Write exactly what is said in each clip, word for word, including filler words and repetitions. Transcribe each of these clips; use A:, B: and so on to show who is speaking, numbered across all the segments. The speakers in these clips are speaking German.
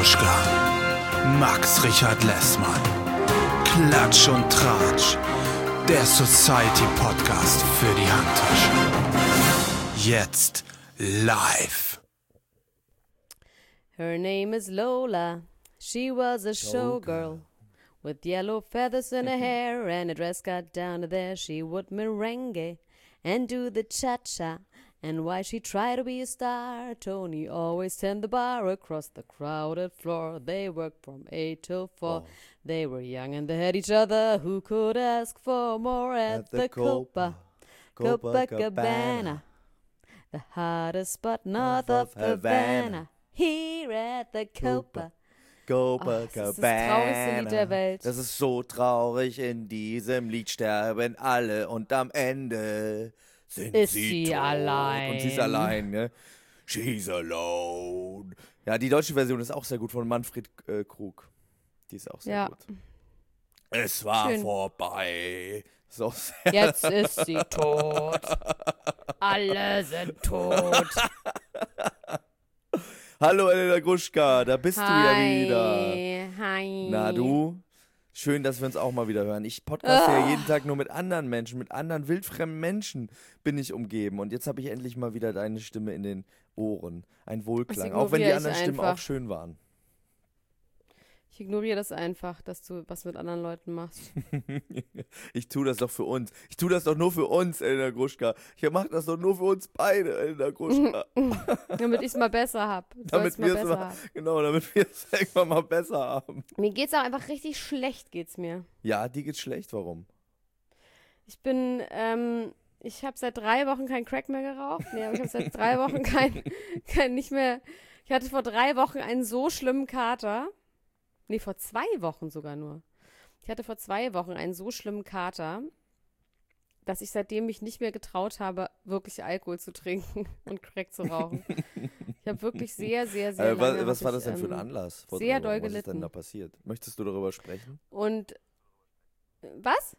A: Gruschka, Max Richard Lessmann, Klatsch und Tratsch, der Society-Podcast für die Handtasche. Jetzt live.
B: Her name is Lola, she was a showgirl, with yellow feathers in her hair and a dress cut down to there. She would merengue and do the cha-cha. And why she tried to be a star, Tony always turned the bar across the crowded floor. They worked from eight till four. Oh. They were young and they had each other. Who could ask for more at, at the, the Copa, Copa, Copacabana, the hottest spot north of, of Havana. Havana. Here at the Copa.
C: Copacabana.
B: Oh, das ist das traurigste Lied der Welt.
C: Das ist so traurig, in diesem Lied sterben alle und am Ende sind
B: ist
C: sie,
B: sie
C: tot.
B: allein.
C: Und sie ist allein, ne? She's alone. Ja, die deutsche Version ist auch sehr gut von Manfred äh, Krug. Die ist auch sehr
B: ja.
C: gut. Es war
B: Schön.
C: vorbei. Ist auch sehr
B: Jetzt ist sie tot. Alle sind tot.
C: Hallo Elena Gruschka, da bist
B: Hi.
C: du ja wieder.
B: Hi.
C: Na du? Schön, dass wir uns auch mal wieder hören. Ich podcaste
B: oh.
C: ja jeden Tag nur mit anderen Menschen, mit anderen wildfremden Menschen bin ich umgeben. Und jetzt habe ich endlich mal wieder deine Stimme in den Ohren. Ein Wohlklang, auch wenn die anderen Stimmen
B: einfach.
C: auch schön waren.
B: Ich ignoriere das einfach, dass du was mit anderen Leuten machst.
C: Ich tue das doch für uns. Ich tue das doch nur für uns, Elena Gruschka. Ich mache das doch nur für uns beide, Elena Gruschka.
B: Damit ich es mal besser habe.
C: Damit wir es mal, genau, damit wir es irgendwann mal besser haben.
B: Mir geht's auch einfach richtig schlecht, geht's mir.
C: Ja, dir geht's schlecht. Warum?
B: Ich bin, ähm, ich habe seit drei Wochen kein Crack mehr geraucht. Nee, aber ich habe seit drei Wochen kein, kein, nicht mehr, ich hatte vor drei Wochen einen so schlimmen Kater. Nee, vor zwei Wochen sogar nur. Ich hatte vor zwei Wochen einen so schlimmen Kater, dass ich seitdem mich nicht mehr getraut habe, wirklich Alkohol zu trinken und Crack zu rauchen. Ich habe wirklich sehr, sehr, sehr
C: äh,
B: lange...
C: Was, was war
B: ich,
C: das denn für ein
B: ähm,
C: Anlass?
B: Sehr doll
C: was
B: gelitten.
C: ist denn da passiert? Möchtest du darüber sprechen?
B: Und... Was?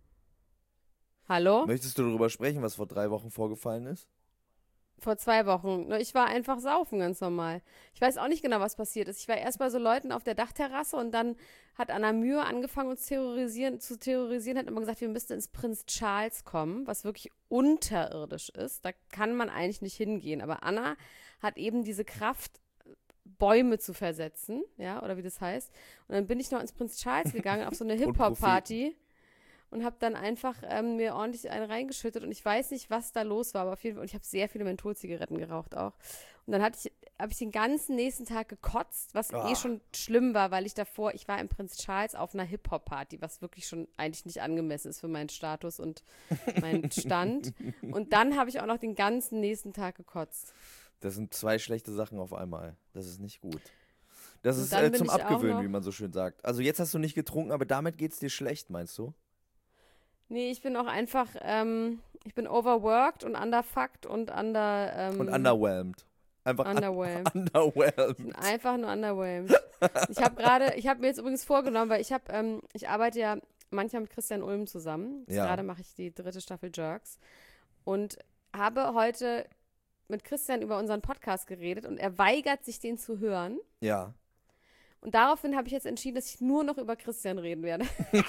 B: Hallo?
C: Möchtest du darüber sprechen, was vor drei Wochen vorgefallen ist?
B: Vor zwei Wochen. Ich war einfach saufen, ganz normal. Ich weiß auch nicht genau, was passiert ist. Ich war erst bei so Leuten auf der Dachterrasse und dann hat Anna Mühe angefangen, uns terrorisieren, zu terrorisieren, hat immer gesagt, wir müssten ins Prinz Charles kommen, was wirklich unterirdisch ist. Da kann man eigentlich nicht hingehen. Aber Anna hat eben diese Kraft, Bäume zu versetzen, ja, oder wie das heißt. Und dann bin ich noch ins Prinz Charles gegangen, auf so eine Hip-Hop-Party. Und habe dann einfach ähm, mir ordentlich einen reingeschüttet und ich weiß nicht, was da los war, aber auf jeden Fall, und ich habe sehr viele Mentholzigaretten geraucht auch. Und dann hatte ich, habe ich den ganzen nächsten Tag gekotzt, was
C: oh.
B: eh schon schlimm war, weil ich davor, ich war im Prinz Charles auf einer Hip-Hop-Party, was wirklich schon eigentlich nicht angemessen ist für meinen Status und meinen Stand. Und dann habe ich auch noch den ganzen nächsten Tag gekotzt.
C: Das sind zwei schlechte Sachen auf einmal. Das ist nicht gut. Das
B: Und
C: ist
B: dann
C: äh,
B: bin
C: zum
B: ich auch
C: Abgewöhnen,
B: noch-
C: wie man so schön sagt. Also jetzt hast du nicht getrunken, aber damit geht's dir schlecht, meinst du?
B: Nee, ich bin auch einfach, ähm, ich bin overworked und underfucked und under, ähm,
C: Und underwhelmed. Einfach
B: underwhelmed.
C: un- underwhelmed.
B: Ich bin einfach nur underwhelmed. Ich habe gerade, ich habe mir jetzt übrigens vorgenommen, weil ich habe, ähm, ich arbeite ja manchmal mit Christian Ulm zusammen. Jetzt
C: Ja.
B: Gerade mache ich die dritte Staffel Jerks und habe heute mit Christian über unseren Podcast geredet und er weigert sich, den zu hören.
C: Ja.
B: Und daraufhin habe ich jetzt entschieden, dass ich nur noch über Christian reden werde. Weil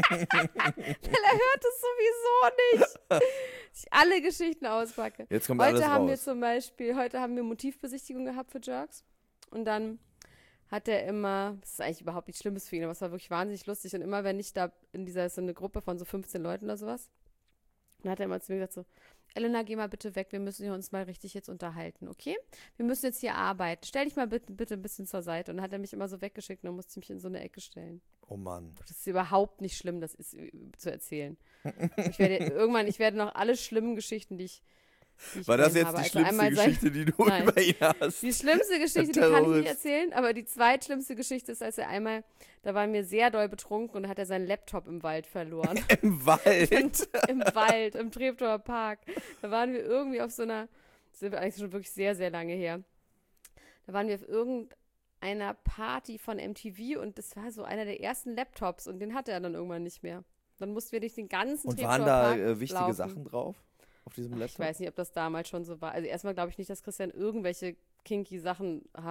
B: er hört es sowieso nicht. Dass ich alle Geschichten auspacke.
C: Jetzt kommt
B: Heute
C: alles
B: haben wir
C: raus.
B: zum Beispiel, heute haben wir Motivbesichtigung gehabt für Jerks. Und dann hat er immer, das ist eigentlich überhaupt nichts Schlimmes für ihn, aber es war wirklich wahnsinnig lustig. Und immer, wenn ich da in dieser, so eine Gruppe von so fünfzehn Leuten oder sowas, dann hat er immer zu mir gesagt so, Elena, geh mal bitte weg, wir müssen uns mal richtig jetzt unterhalten, okay? Wir müssen jetzt hier arbeiten. Stell dich mal bitte, bitte ein bisschen zur Seite. Und dann hat er mich immer so weggeschickt und dann musste ich mich in so eine Ecke stellen.
C: Oh Mann.
B: Das ist überhaupt nicht schlimm, das ist äh, zu erzählen. Ich werde irgendwann, ich werde noch alle schlimmen Geschichten, die ich, die ich
C: War
B: über
C: das
B: ihn
C: jetzt
B: habe.
C: die
B: Also
C: schlimmste
B: einmal sein-
C: Geschichte, die du
B: Nein.
C: über ihn hast?
B: Die schlimmste Geschichte, die
C: Der
B: kann ich nicht
C: Terrorist.
B: erzählen, aber die zweitschlimmste Geschichte ist, als er einmal, da waren wir sehr doll betrunken und da hat er seinen Laptop im Wald verloren.
C: Im Wald?
B: Im Wald, im Treptower Park. Da waren wir irgendwie auf so einer, das ist eigentlich schon wirklich sehr, sehr lange her. Da waren wir auf irgendeiner Party von M T V und das war so einer der ersten Laptops und den hatte er dann irgendwann nicht mehr. Dann mussten wir durch den ganzen
C: Und
B: Treptower
C: waren da
B: Park
C: äh, wichtige
B: laufen.
C: Sachen drauf? Auf diesem
B: Ach,
C: Laptop?
B: ich weiß nicht, ob das damals schon so war. Also erstmal glaube ich nicht, dass Christian irgendwelche kinky Sachen hat.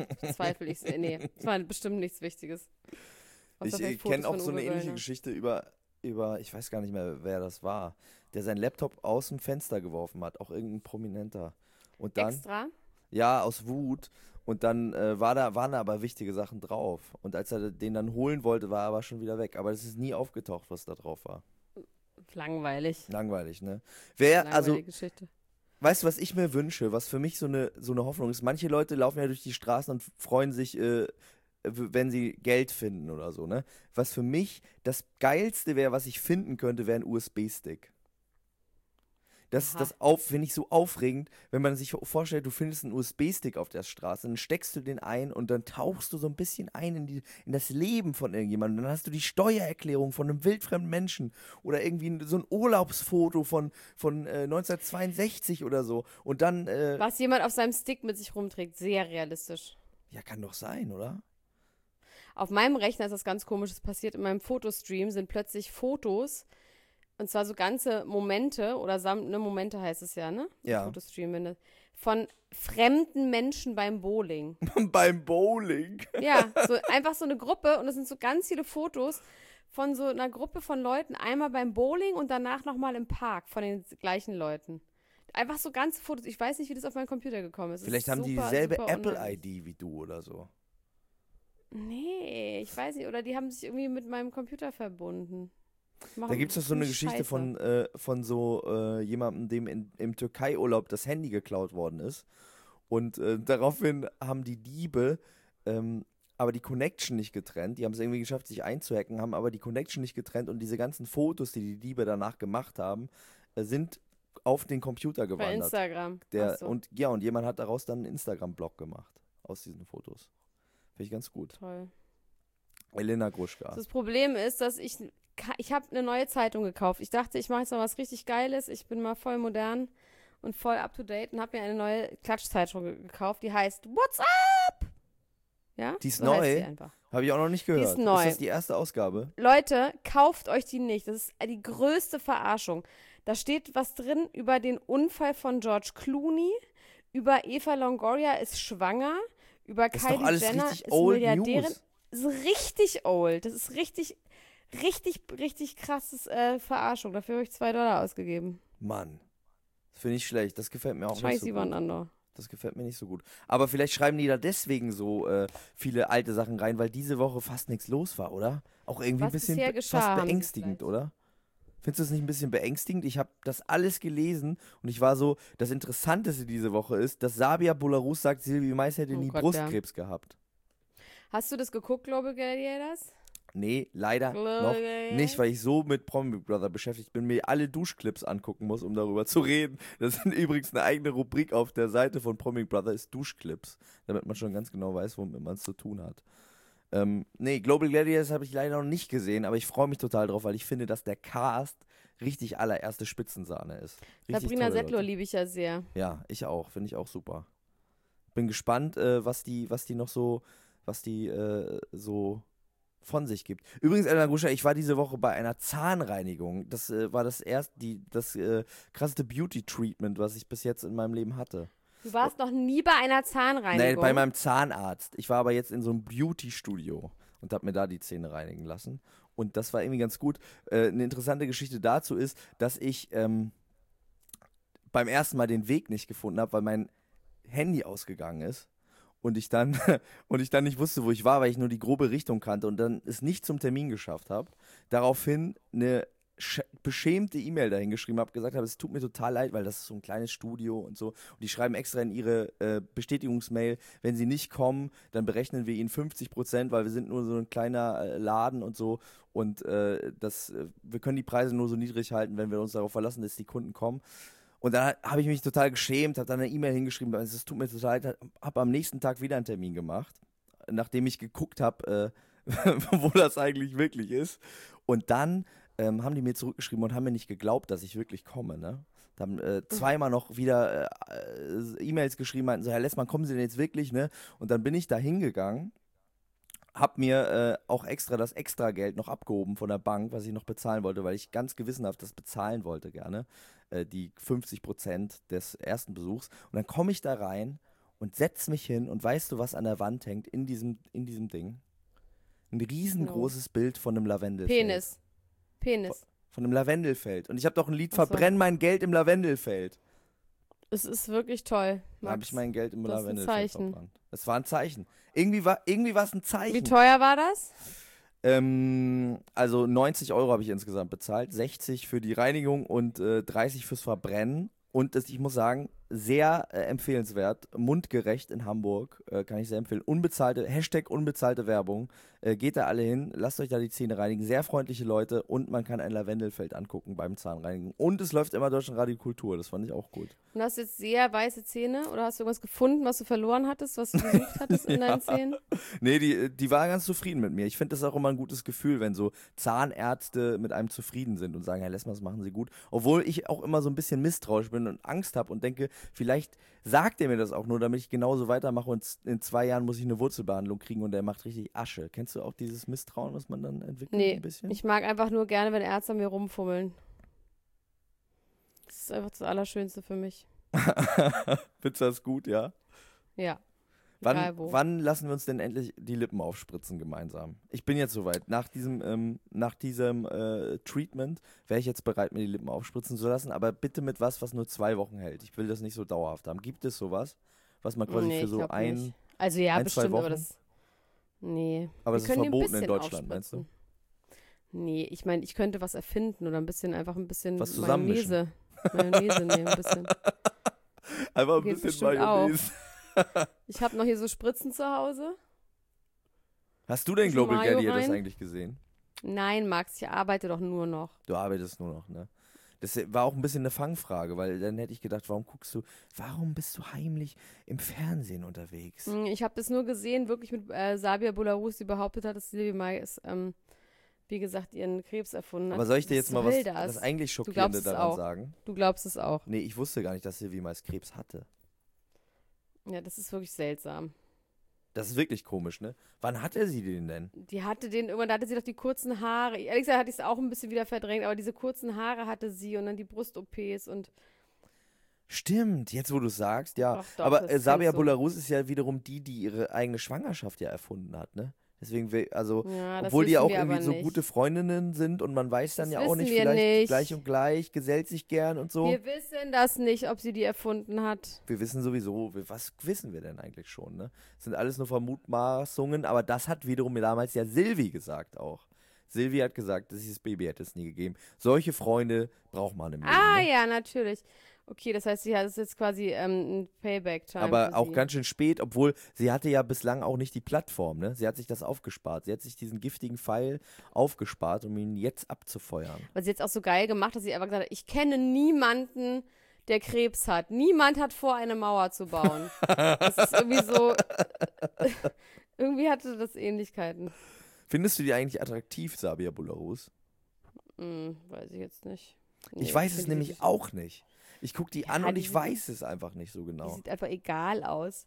B: Zweifel ich sehr. Nee, es war bestimmt nichts Wichtiges.
C: Ich, ich kenne auch so eine ähnliche Wöllner. Geschichte über, über, ich weiß gar nicht mehr, wer das war, der seinen Laptop aus dem Fenster geworfen hat, auch irgendein Prominenter. Und dann,
B: Extra?
C: Ja, aus Wut. Und dann äh, war da, waren da aber wichtige Sachen drauf. Und als er den dann holen wollte, war er aber schon wieder weg. Aber es ist nie aufgetaucht, was da drauf war.
B: Langweilig.
C: Langweilig, ne? Wer, also,
B: Geschichte.
C: Weißt du, was ich mir wünsche, was für mich so eine, so eine Hoffnung ist? Manche Leute laufen ja durch die Straßen und freuen sich, äh, wenn sie Geld finden oder so, ne? Was für mich das Geilste wäre, was ich finden könnte, wäre ein U S B-Stick. Das, das finde ich so aufregend, wenn man sich vorstellt, du findest einen U S B-Stick auf der Straße, dann steckst du den ein und dann tauchst du so ein bisschen ein in, die, in das Leben von irgendjemandem. Dann hast du die Steuererklärung von einem wildfremden Menschen oder irgendwie so ein Urlaubsfoto von, von äh, neunzehnhundertzweiundsechzig oder so. Und dann. Äh,
B: Was jemand auf seinem Stick mit sich rumträgt, sehr realistisch.
C: Ja, kann doch sein, oder?
B: Auf meinem Rechner ist was ganz Komisches passiert. In meinem Fotostream sind plötzlich Fotos. Und zwar so ganze Momente, oder Sam- ne, Momente heißt es ja, ne?
C: Ja.
B: Fotostream, wenn das, von fremden Menschen beim Bowling.
C: Beim Bowling?
B: Ja, so einfach so eine Gruppe und das sind so ganz viele Fotos von so einer Gruppe von Leuten, einmal beim Bowling und danach nochmal im Park von den gleichen Leuten. Einfach so ganze Fotos, ich weiß nicht, wie das auf meinen Computer gekommen ist.
C: Vielleicht
B: ist
C: haben die
B: super,
C: dieselbe
B: super
C: Apple-I D wie du oder so.
B: Nee, ich weiß nicht, oder die haben sich irgendwie mit meinem Computer verbunden.
C: Da gibt es doch so eine Geschichte
B: Scheiße.
C: von, äh, von so äh, jemandem, dem in, im Türkei-Urlaub das Handy geklaut worden ist. Und äh, daraufhin haben die Diebe ähm, aber die Connection nicht getrennt. Die haben es irgendwie geschafft, sich einzuhacken, haben aber die Connection nicht getrennt. Und diese ganzen Fotos, die die Diebe danach gemacht haben, äh, sind auf den Computer gewandert.
B: Bei Instagram.
C: Der,
B: Ach so.
C: und, ja, und jemand hat daraus dann einen Instagram-Blog gemacht. Aus diesen Fotos. Finde ich ganz gut.
B: Toll.
C: Elena Gruschka.
B: Das Problem ist, dass ich Ich habe eine neue Zeitung gekauft. Ich dachte, ich mache jetzt mal was richtig Geiles. Ich bin mal voll modern und voll up-to-date und habe mir eine neue Klatschzeitung ge- gekauft, die heißt What's Up? Ja?
C: Die ist
B: So heißt
C: neu?
B: die einfach.
C: Habe ich auch noch nicht gehört.
B: Die ist neu.
C: Ist das die erste Ausgabe?
B: Leute, kauft euch die nicht. Das ist die größte Verarschung. Da steht was drin über den Unfall von George Clooney, über Eva Longoria ist schwanger, über
C: Das ist doch
B: Kylie
C: alles
B: Jenner
C: richtig
B: ist
C: old
B: Milliardärin.
C: News.
B: Das ist richtig old. Das ist richtig, richtig, richtig krasses äh, Verarschung. Dafür habe ich zwei Dollar ausgegeben.
C: Mann, das finde ich schlecht. Das gefällt mir auch nicht
B: Scheiße,
C: so
B: Ivan
C: gut.
B: Andor.
C: Das gefällt mir nicht so gut. Aber vielleicht schreiben die da deswegen so äh, viele alte Sachen rein, weil diese Woche fast nichts los war, oder? Auch irgendwie
B: Was
C: ein bisschen
B: bisher
C: be-
B: geschah,
C: fast
B: haben sie
C: beängstigend,
B: vielleicht.
C: oder? Findest du das nicht ein bisschen beängstigend? Ich habe das alles gelesen und ich war so, das Interessanteste diese Woche ist, dass Sabia Bularus sagt, Silvi Mais hätte
B: Oh
C: nie
B: Gott,
C: Brustkrebs gehabt.
B: Hast du das geguckt, Global Gladiators?
C: Nee, leider
B: Global
C: noch
B: Gladiators?
C: nicht, weil ich so mit Promi Big Brother beschäftigt bin, mir alle Duschclips angucken muss, um darüber zu reden. Das ist übrigens eine eigene Rubrik auf der Seite von Promi Big Brother, ist Duschclips, damit man schon ganz genau weiß, womit man es zu tun hat. Ähm, nee, Global Gladiators habe ich leider noch nicht gesehen, aber ich freue mich total drauf, weil ich finde, dass der Cast richtig allererste Spitzensahne ist. Richtig
B: Sabrina
C: tolle
B: Settler
C: Leute.
B: liebe ich ja sehr.
C: Ja, ich auch, finde ich auch super. Bin gespannt, äh, was die, was die noch so, was die äh, so von sich gibt. Übrigens, Elena Gruscha, ich war diese Woche bei einer Zahnreinigung. Das äh, war das erste, die, das äh, krasseste Beauty-Treatment, was ich bis jetzt in meinem Leben hatte.
B: Du warst noch nie bei einer Zahnreinigung.
C: Nee, bei meinem Zahnarzt. Ich war aber jetzt in so einem Beauty-Studio und habe mir da die Zähne reinigen lassen. Und das war irgendwie ganz gut. Äh, eine interessante Geschichte dazu ist, dass ich ähm, beim ersten Mal den Weg nicht gefunden habe, weil mein Handy ausgegangen ist. Und ich dann und ich dann nicht wusste, wo ich war, weil ich nur die grobe Richtung kannte und dann es nicht zum Termin geschafft habe. Daraufhin eine sch- beschämte E-Mail dahin geschrieben habe, gesagt habe, es tut mir total leid, weil das ist so ein kleines Studio und so. Und die schreiben extra in ihre äh, Bestätigungsmail, wenn sie nicht kommen, dann berechnen wir ihnen fünfzig Prozent, weil wir sind nur so ein kleiner äh, Laden und so. Und äh, das, äh, wir können die Preise nur so niedrig halten, wenn wir uns darauf verlassen, dass die Kunden kommen. Und dann habe ich mich total geschämt, habe dann eine E-Mail hingeschrieben, es tut mir total leid, habe am nächsten Tag wieder einen Termin gemacht, nachdem ich geguckt habe, äh, wo das eigentlich wirklich ist. Und dann ähm, haben die mir zurückgeschrieben und haben mir nicht geglaubt, dass ich wirklich komme. Ne? Da haben äh, zweimal noch wieder äh, E-Mails geschrieben, meinten so, Herr Lessmann, kommen Sie denn jetzt wirklich? Ne? Und dann bin ich da hingegangen. Hab mir äh, auch extra das Extrageld noch abgehoben von der Bank, was ich noch bezahlen wollte, weil ich ganz gewissenhaft das bezahlen wollte gerne, äh, die fünfzig Prozent des ersten Besuchs. Und dann komme ich da rein und setze mich hin und weißt du, was an der Wand hängt in diesem, in diesem Ding? Ein riesengroßes no. Bild von einem Lavendelfeld.
B: Penis. Penis.
C: Von, von einem Lavendelfeld. Und ich habe doch ein Lied,
B: Ach so.
C: Verbrenn mein Geld im Lavendelfeld.
B: Es ist wirklich toll, Max.
C: Da habe ich mein Geld im
B: Das ist ein
C: Lavendelfeld
B: Zeichen.
C: verbrannt. Es war ein Zeichen. Irgendwie war irgendwie war es ein Zeichen.
B: Wie teuer war das?
C: Ähm, also neunzig Euro habe ich insgesamt bezahlt, sechzig für die Reinigung und äh, dreißig fürs Verbrennen. Und das, ich muss sagen, sehr äh, empfehlenswert, mundgerecht in Hamburg, äh, kann ich sehr empfehlen. Unbezahlte, Hashtag unbezahlte Werbung, äh, geht da alle hin, lasst euch da die Zähne reinigen, sehr freundliche Leute und man kann ein Lavendelfeld angucken beim Zahnreinigen. Und es läuft immer Deutschlandradio Kultur, das fand ich auch gut.
B: Und hast du jetzt sehr weiße Zähne oder hast du irgendwas gefunden, was du verloren hattest, was du gesucht hattest in deinen Zähnen?
C: Nee, die, die war ganz zufrieden mit mir. Ich finde das auch immer ein gutes Gefühl, wenn so Zahnärzte mit einem zufrieden sind und sagen, Herr Lessmann, das machen Sie gut. Obwohl ich auch immer so ein bisschen misstrauisch bin und Angst habe und denke, vielleicht sagt er mir das auch nur, damit ich genauso weitermache und in zwei Jahren muss ich eine Wurzelbehandlung kriegen und der macht richtig Asche. Kennst du auch dieses Misstrauen, was man dann entwickelt
B: Nee,
C: ein bisschen?
B: ich mag einfach nur gerne, wenn Ärzte an mir rumfummeln. Das ist einfach das Allerschönste für mich.
C: Findest du das gut, ja?
B: Ja.
C: Wann,
B: Egal wo.
C: wann lassen wir uns denn endlich die Lippen aufspritzen gemeinsam? Ich bin jetzt soweit. Nach diesem, ähm, nach diesem äh, Treatment wäre ich jetzt bereit, mir die Lippen aufspritzen zu lassen, aber bitte mit was, was nur zwei Wochen hält. Ich will das nicht so dauerhaft haben. Gibt es sowas, was man quasi
B: Nee,
C: für
B: ich
C: so
B: glaub
C: ein,
B: nicht. Also ja,
C: ein, zwei
B: bestimmt, aber
C: Wochen?
B: das. Nee.
C: Aber
B: Wir
C: es ist
B: können die ein
C: verboten in
B: bisschen
C: Deutschland, meinst du?
B: aufspritzen. Nee, ich meine, ich könnte was erfinden oder ein bisschen, einfach ein bisschen
C: Was zusammenmischen?
B: Mayonnaise. Mayonnaise nehmen, ein bisschen.
C: Einfach ein
B: Geht
C: bisschen
B: bestimmt
C: Mayonnaise.
B: Ich habe noch hier so Spritzen zu Hause.
C: Hast du denn
B: Bisschen
C: Global
B: Mayo
C: Gladiators
B: rein?
C: eigentlich gesehen?
B: Nein, Max, ich arbeite doch nur noch.
C: Du arbeitest nur noch, ne? Das war auch ein bisschen eine Fangfrage, weil dann hätte ich gedacht, warum guckst du, warum bist du heimlich im Fernsehen unterwegs?
B: Hm, Ich habe das nur gesehen, wirklich mit äh, Sabia Bolarus, die behauptet hat, dass Silvi Mais, ähm, wie gesagt, ihren Krebs erfunden hat.
C: Aber soll ich dir jetzt mal was,
B: soll das?
C: das eigentlich
B: glaubst
C: Schockierende
B: es
C: daran
B: auch.
C: sagen?
B: Du glaubst es auch.
C: Nee, ich wusste gar nicht, dass Sylvie Mais Krebs hatte.
B: Ja, das ist wirklich seltsam.
C: Das ist wirklich komisch, ne? Wann hatte sie den denn?
B: Die hatte den, irgendwann da hatte sie doch die kurzen Haare. Ehrlich gesagt hatte ich es auch ein bisschen wieder verdrängt, aber diese kurzen Haare hatte sie und dann die Brust-O Ps und
C: Stimmt, jetzt wo du sagst, ja.
B: Doch, doch,
C: Aber
B: das
C: äh,
B: ist
C: Sabia
B: so.
C: Bolarus ist ja wiederum die, die ihre eigene Schwangerschaft ja erfunden hat, ne? Deswegen, will, also,
B: ja, das
C: obwohl die
B: wissen
C: auch
B: wir
C: irgendwie
B: aber
C: so
B: nicht.
C: gute Freundinnen sind und man weiß dann
B: Das
C: ja auch
B: wissen
C: nicht,
B: wir
C: vielleicht
B: nicht.
C: gleich und gleich, gesellt sich gern und so.
B: Wir wissen das nicht, ob sie die erfunden hat.
C: Wir wissen sowieso, wir- was wissen wir denn eigentlich schon, ne? Das sind alles nur Vermutmaßungen, aber das hat wiederum damals ja Silvi gesagt auch. Silvi hat gesagt, dieses Baby hätte es nie gegeben. Solche Freunde braucht man im Leben.
B: Ah
C: ne?
B: ja, natürlich. Okay, das heißt, sie hat es jetzt quasi ähm, ein Payback-Time.
C: Aber
B: für
C: auch
B: sie.
C: ganz schön spät, obwohl sie hatte ja bislang auch nicht die Plattform, ne? Sie hat sich das aufgespart. Sie hat sich diesen giftigen Pfeil aufgespart, um ihn jetzt abzufeuern.
B: Weil sie jetzt auch so geil gemacht, dass sie einfach gesagt hat, ich kenne niemanden, der Krebs hat. Niemand hat vor, eine Mauer zu bauen. Das ist irgendwie so, irgendwie hatte das Ähnlichkeiten.
C: Findest du die eigentlich attraktiv, Sabia Bolarus?
B: Hm, weiß ich jetzt nicht.
C: ich
B: Nee,
C: weiß es
B: find
C: nämlich
B: nicht-
C: auch nicht. Ich gucke die an
B: Ja,
C: und
B: die
C: ich
B: sieht-
C: weiß es einfach nicht so
B: Die
C: genau.
B: sieht einfach egal aus.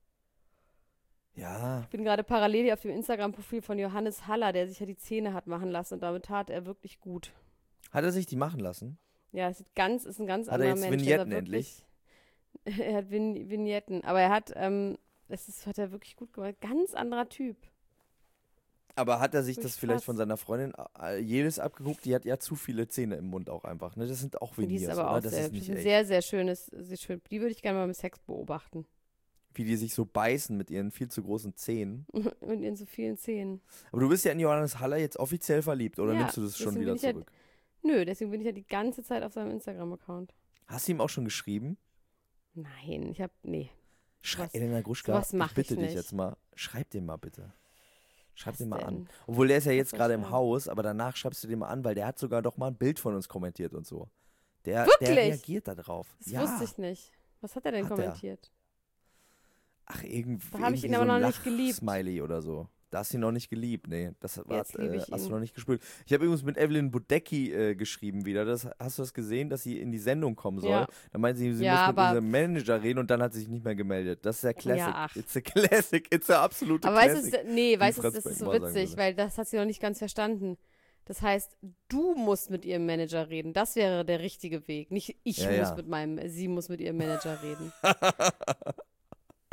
C: Ja,
B: Ich bin gerade parallel hier auf dem Instagram-Profil von Johannes Haller, der sich ja die Zähne hat machen lassen und damit tat er wirklich gut.
C: hat er sich die machen lassen?
B: Ja, es sieht ganz, ist ein ganz
C: Hat er
B: anderer
C: jetzt
B: Mensch.
C: Vignetten
B: Also wirklich- Er hat Vin Vignetten, aber er hat, ähm, das ist, hat er wirklich gut gemacht. Ganz anderer Typ.
C: Aber hat er sich
B: Wirklich
C: das vielleicht
B: krass.
C: von seiner Freundin äh, jedes abgeguckt? Die hat ja zu viele Zähne im Mund auch einfach. Ne? Das sind auch
B: Die
C: Veneers,
B: ist aber
C: oder?
B: auch
C: Das
B: sehr,
C: ist nicht
B: ein
C: echt.
B: sehr, sehr schönes, sehr schön. Die würde ich gerne mal mit Sex beobachten.
C: Wie die sich so beißen mit ihren viel zu großen Zähnen.
B: Mit ihren so vielen Zähnen.
C: Aber du bist ja in Johannes Haller jetzt offiziell verliebt, oder
B: Ja,
C: nimmst du das schon
B: deswegen
C: wieder
B: bin ich ja-
C: zurück?
B: Nö, deswegen bin ich ja die ganze Zeit auf seinem Instagram-Account.
C: Hast du ihm auch schon geschrieben?
B: Nein, ich hab, nee.
C: Schreib,
B: Sowas-
C: Elena Gruschka,
B: sowas
C: ich
B: mach
C: bitte
B: ich
C: dich
B: nicht.
C: jetzt mal, schreib den mal bitte. Schreib
B: Was
C: den mal an.
B: denn?
C: Obwohl, der ist ja jetzt
B: soll ich
C: gerade im
B: schreiben?
C: Haus, aber danach schreibst du den mal an, weil der hat sogar doch mal ein Bild von uns kommentiert und so. Der, der
B: Wirklich?
C: reagiert da drauf.
B: Das
C: ja.
B: wusste ich nicht. Was hat er denn
C: Hat er.
B: kommentiert?
C: Ach, irgend,
B: Da hab ich
C: irgendwie
B: ihn
C: so
B: aber
C: ein
B: noch nicht geliebt.
C: Smiley oder so. Da hast du ihn noch nicht geliebt, nee. Das war,
B: Jetzt liebe
C: äh,
B: ich
C: hast du
B: ihn.
C: noch nicht gespürt. Ich habe übrigens mit Evelyn Budecki äh, geschrieben wieder. Das, hast du das gesehen, dass sie in die Sendung kommen soll?
B: Ja.
C: Da meinte sie, sie
B: Ja,
C: muss mit
B: aber-
C: unserem Manager reden und dann hat sie sich nicht mehr gemeldet. Das ist der Classic.
B: Ja, ach.
C: It's a Classic. It's a absolute
B: Aber weißt
C: Classic.
B: du, nee, weißt du,
C: Franz
B: das ist so
C: Beckenbauer sagen
B: witzig,
C: würde.
B: weil das hat sie noch nicht ganz verstanden. Das heißt, du musst mit ihrem Manager reden. Das wäre der richtige Weg. Nicht ich
C: Ja,
B: muss
C: ja.
B: mit meinem, sie muss mit ihrem Manager reden.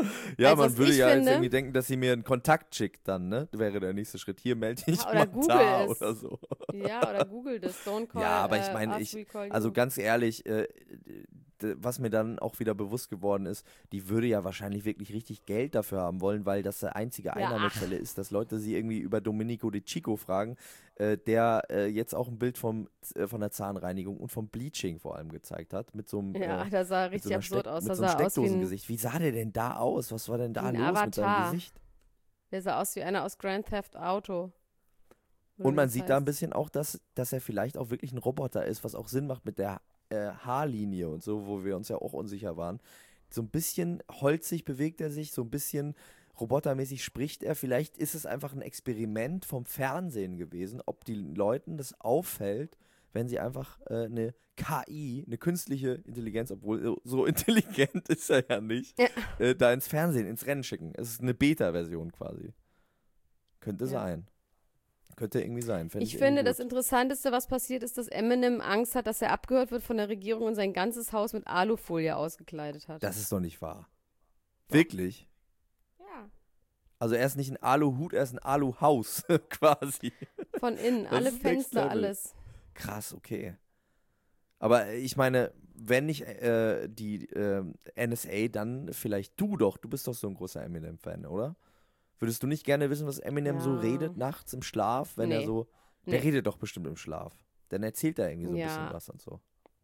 C: Ja,
B: Also,
C: man
B: was
C: würde
B: ich
C: ja jetzt
B: finde-
C: irgendwie denken, dass sie mir einen Kontakt schickt dann, ne? Wäre der nächste Schritt. Hier melde dich
B: Ja, oder
C: mal
B: Google
C: da
B: es.
C: oder so.
B: Ja, oder Google das. Don't call
C: Ja, aber ich
B: äh,
C: meine,
B: us,
C: ich,
B: we call
C: also
B: you.
C: ganz ehrlich, äh, d- was mir dann auch wieder bewusst geworden ist, die würde ja wahrscheinlich wirklich richtig Geld dafür haben wollen, weil das der einzige
B: Ja,
C: Einnahmequelle ist, dass Leute sie irgendwie über Domenico De Chico fragen, äh, der äh, jetzt auch ein Bild vom, äh, von der Zahnreinigung und vom Bleaching vor allem gezeigt hat, mit so einem,
B: Ja,
C: äh,
B: das sah
C: mit so
B: richtig
C: einer
B: absurd
C: Steck-
B: aus.
C: mit
B: Das
C: so einem
B: sah aus wie ein,
C: Steckdosengesicht. Wie sah der denn da aus? Was war denn da
B: wie ein
C: los mit seinem
B: Avatar.
C: Gesicht?
B: Der sah aus wie einer aus Grand Theft Auto. Oder
C: Und
B: wie
C: man
B: das
C: sieht da ein
B: heißt.
C: bisschen auch, dass, dass er vielleicht auch wirklich ein Roboter ist, was auch Sinn macht mit der äh, Haarlinie und so, wo wir uns ja auch unsicher waren. So ein bisschen holzig bewegt er sich, so ein bisschen robotermäßig spricht er. Vielleicht ist es einfach ein Experiment vom Fernsehen gewesen, ob den Leuten das auffällt, wenn sie einfach äh, eine K I, eine künstliche Intelligenz, obwohl so- so intelligent ist er ja nicht,
B: Ja.
C: äh, da ins Fernsehen, ins Rennen schicken. Es ist eine Beta-Version quasi. Könnte
B: Ja.
C: sein. Könnte irgendwie sein. Fänd
B: Ich
C: ich
B: finde,
C: irgendwie
B: das
C: gut.
B: Interessanteste, was passiert ist, dass Eminem Angst hat, dass er abgehört wird von der Regierung und sein ganzes Haus mit Alufolie ausgekleidet hat.
C: Das ist doch nicht wahr.
B: Doch.
C: Wirklich?
B: Ja.
C: Also er ist nicht ein Aluhut, er ist ein Aluhaus quasi.
B: Von innen,
C: Das
B: alle
C: ist next
B: Fenster,
C: level.
B: alles.
C: Krass, okay. Aber ich meine, wenn nicht äh, die äh, N S A, dann vielleicht du doch. Du bist doch so ein großer Eminem-Fan, oder? Würdest du nicht gerne wissen, was Eminem so
B: Ja.
C: redet nachts im Schlaf, wenn er
B: Nee.
C: so. Der
B: Nee.
C: redet doch bestimmt im Schlaf. Dann erzählt er irgendwie so ein
B: Ja.
C: bisschen was und so.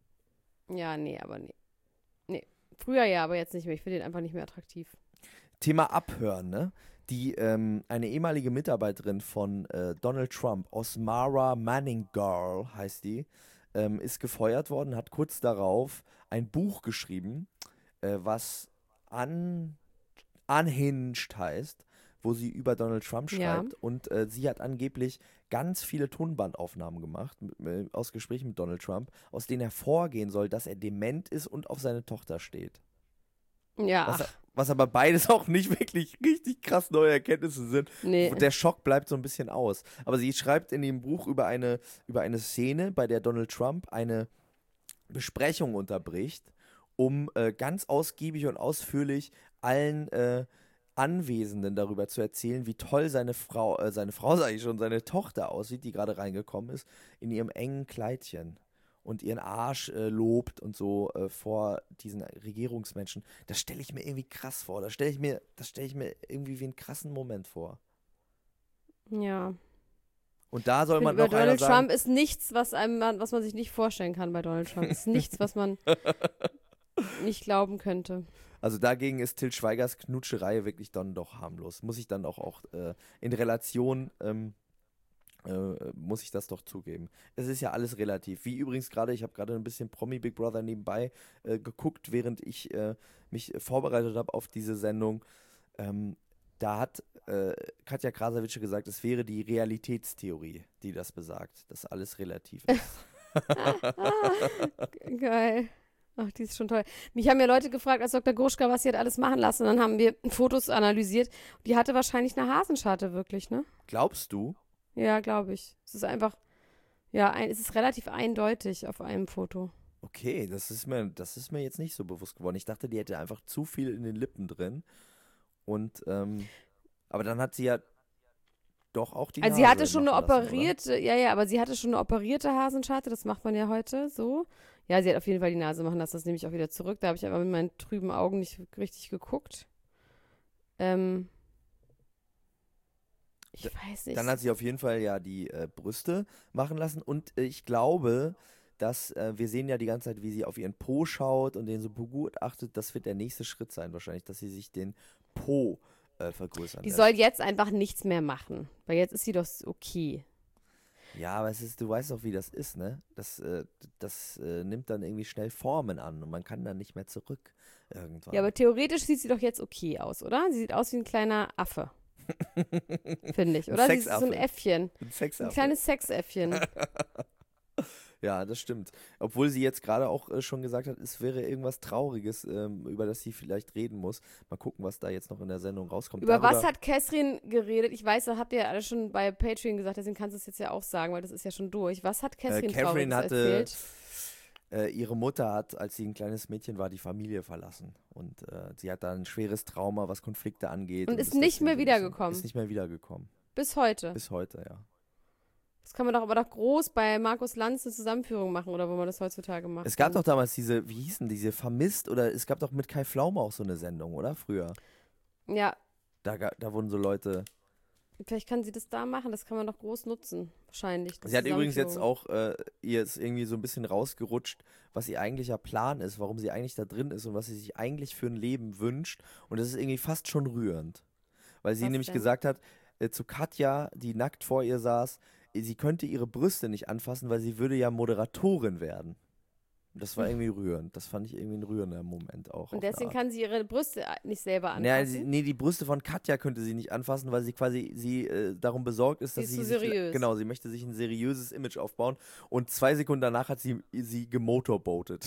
B: Ja, nee, aber nee. Nee. Früher ja, aber jetzt nicht mehr. Ich finde ihn einfach nicht mehr attraktiv.
C: Thema Abhören, ne? Die, ähm, eine ehemalige Mitarbeiterin von äh, Donald Trump, Osmara Manningarl heißt die, ähm, ist gefeuert worden, hat kurz darauf ein Buch geschrieben, äh, was un, Unhinged heißt, wo sie über Donald Trump
B: Ja.
C: schreibt. Und äh, sie hat angeblich ganz viele Tonbandaufnahmen gemacht mit, äh, aus Gesprächen mit Donald Trump, aus denen hervorgehen soll, dass er dement ist und auf seine Tochter steht.
B: Ja,
C: Was,
B: ach,
C: was aber beides auch nicht wirklich richtig krass neue Erkenntnisse sind.
B: nee.
C: Der Schock bleibt so ein bisschen aus. Aber sie schreibt in dem Buch über eine, über eine Szene, bei der Donald Trump eine Besprechung unterbricht, um äh, ganz ausgiebig und ausführlich allen äh, Anwesenden darüber zu erzählen, wie toll seine Frau, äh, seine Frau sage ich schon, seine Tochter aussieht, die gerade reingekommen ist, in ihrem engen Kleidchen. Und ihren Arsch äh, lobt und so äh, vor diesen Regierungsmenschen. Das stelle ich mir irgendwie krass vor. Das stelle ich mir, das stelle ich mir irgendwie wie einen krassen Moment vor.
B: Ja.
C: Und da soll
B: Ich
C: man
B: finde,
C: noch
B: bei
C: einer
B: Donald
C: sagen,
B: Trump ist nichts, was einem, man- was man sich nicht vorstellen kann bei Donald Trump. Ist nichts, was man nicht glauben könnte.
C: also dagegen ist Til Schweigers Knutscherei wirklich dann doch harmlos. Muss ich dann auch, auch äh, in Relation, ähm, äh, muss ich das doch zugeben. Es ist ja alles relativ. Wie übrigens gerade, ich habe gerade ein bisschen Promi Big Brother nebenbei äh, geguckt, während ich äh, mich vorbereitet habe auf diese Sendung. Ähm, da hat äh, Katja Krasavice gesagt, es wäre die Realitätstheorie, die das besagt, dass alles relativ ist.
B: Geil. Ach, die ist schon toll. Mich haben ja Leute gefragt, als Doktor Gruschka, was sie hat alles machen lassen. Und dann haben wir Fotos analysiert. Die hatte wahrscheinlich eine Hasenscharte, wirklich, ne?
C: Glaubst du?
B: Ja, glaube ich. Es ist einfach, ja, ein, es ist relativ eindeutig auf einem Foto.
C: Okay, das ist mir, das ist mir jetzt nicht so bewusst geworden. Ich dachte, die hätte einfach zu viel in den Lippen drin. Und, ähm, aber dann hat sie ja doch auch die
B: Also sie
C: Nase
B: hatte schon eine
C: machen lassen,
B: operierte, ja, ja, aber sie hatte schon eine operierte Hasenscharte, das macht man ja heute so. Ja, sie hat auf jeden Fall die Nase machen lassen, das nehme ich auch wieder zurück. Da habe ich aber mit meinen trüben Augen nicht richtig geguckt. Ähm, ich weiß nicht.
C: Dann hat sie auf jeden Fall ja die äh, Brüste machen lassen. Und äh, ich glaube, dass äh, wir sehen ja die ganze Zeit, wie sie auf ihren Po schaut und den so begutachtet. Das wird der nächste Schritt sein wahrscheinlich, dass sie sich den Po äh, vergrößern
B: Die
C: lässt.
B: soll jetzt einfach nichts mehr machen, weil jetzt ist sie doch okay.
C: Ja, aber es ist, du weißt doch, wie das ist, ne? Das, äh, das äh, nimmt dann irgendwie schnell Formen an und man kann dann nicht mehr zurück irgendwann.
B: Ja, aber theoretisch sieht sie doch jetzt okay aus, oder? Sie sieht aus wie ein kleiner Affe, finde ich,
C: Ein
B: oder? Sie ist so ein
C: Sexaffe.
B: Äffchen,
C: Ein
B: ein
C: Sexaffe.
B: kleines Sexäffchen.
C: Ja, das stimmt. Obwohl sie jetzt gerade auch äh, schon gesagt hat, es wäre irgendwas Trauriges, ähm, über das sie vielleicht reden muss. Mal gucken, was da jetzt noch in der Sendung rauskommt.
B: Über was
C: Darüber-
B: hat Catherine geredet? Ich weiß, das habt ihr alle schon bei Patreon gesagt, deswegen kannst du es jetzt ja auch sagen, weil das ist ja schon durch. Was hat
C: äh,
B: Catherine,
C: Catherine
B: Trauriges
C: hatte
B: erzählt?
C: äh, ihre Mutter hat, als sie ein kleines Mädchen war, die Familie verlassen. Und äh, sie hat da ein schweres Trauma, was Konflikte angeht.
B: Und ist nicht
C: deswegen
B: mehr
C: so ein bisschen-
B: wiedergekommen?
C: Ist nicht mehr wiedergekommen.
B: Bis heute.
C: Bis heute, ja.
B: Das kann man doch aber doch groß bei Markus Lanz eine Zusammenführung machen, oder wo man das heutzutage macht.
C: Es gab doch damals diese, wie hießen diese, Vermisst, oder es gab doch mit Kai Pflaume auch so eine Sendung, oder? Früher.
B: Ja,
C: Da, ga- da wurden so Leute.
B: vielleicht kann sie das da machen, das kann man doch groß nutzen, wahrscheinlich. das
C: Sie hat übrigens jetzt
B: Zusammenführung.
C: auch, äh, ihr ist irgendwie so ein bisschen rausgerutscht, was ihr eigentlicher Plan ist, warum sie eigentlich da drin ist und was sie sich eigentlich für ein Leben wünscht. Und das ist irgendwie fast schon rührend. Weil sie
B: Was
C: nämlich
B: denn?
C: gesagt hat, äh, zu Katja, die nackt vor ihr saß, äh, sie könnte ihre Brüste nicht anfassen, weil sie würde ja Moderatorin werden. Und das war irgendwie rührend. Das fand ich irgendwie ein rührender Moment auch. auf
B: Und
C: eine
B: deswegen
C: Art.
B: kann sie ihre Brüste nicht selber anfassen.
C: Ja, sie, nee, die Brüste von Katja könnte sie nicht anfassen, weil sie quasi sie äh, darum besorgt ist,
B: Sie
C: dass
B: ist
C: sie
B: zu
C: sich,
B: seriös.
C: genau, sie möchte sich ein seriöses Image aufbauen und zwei Sekunden danach hat sie sie gemotorboatet.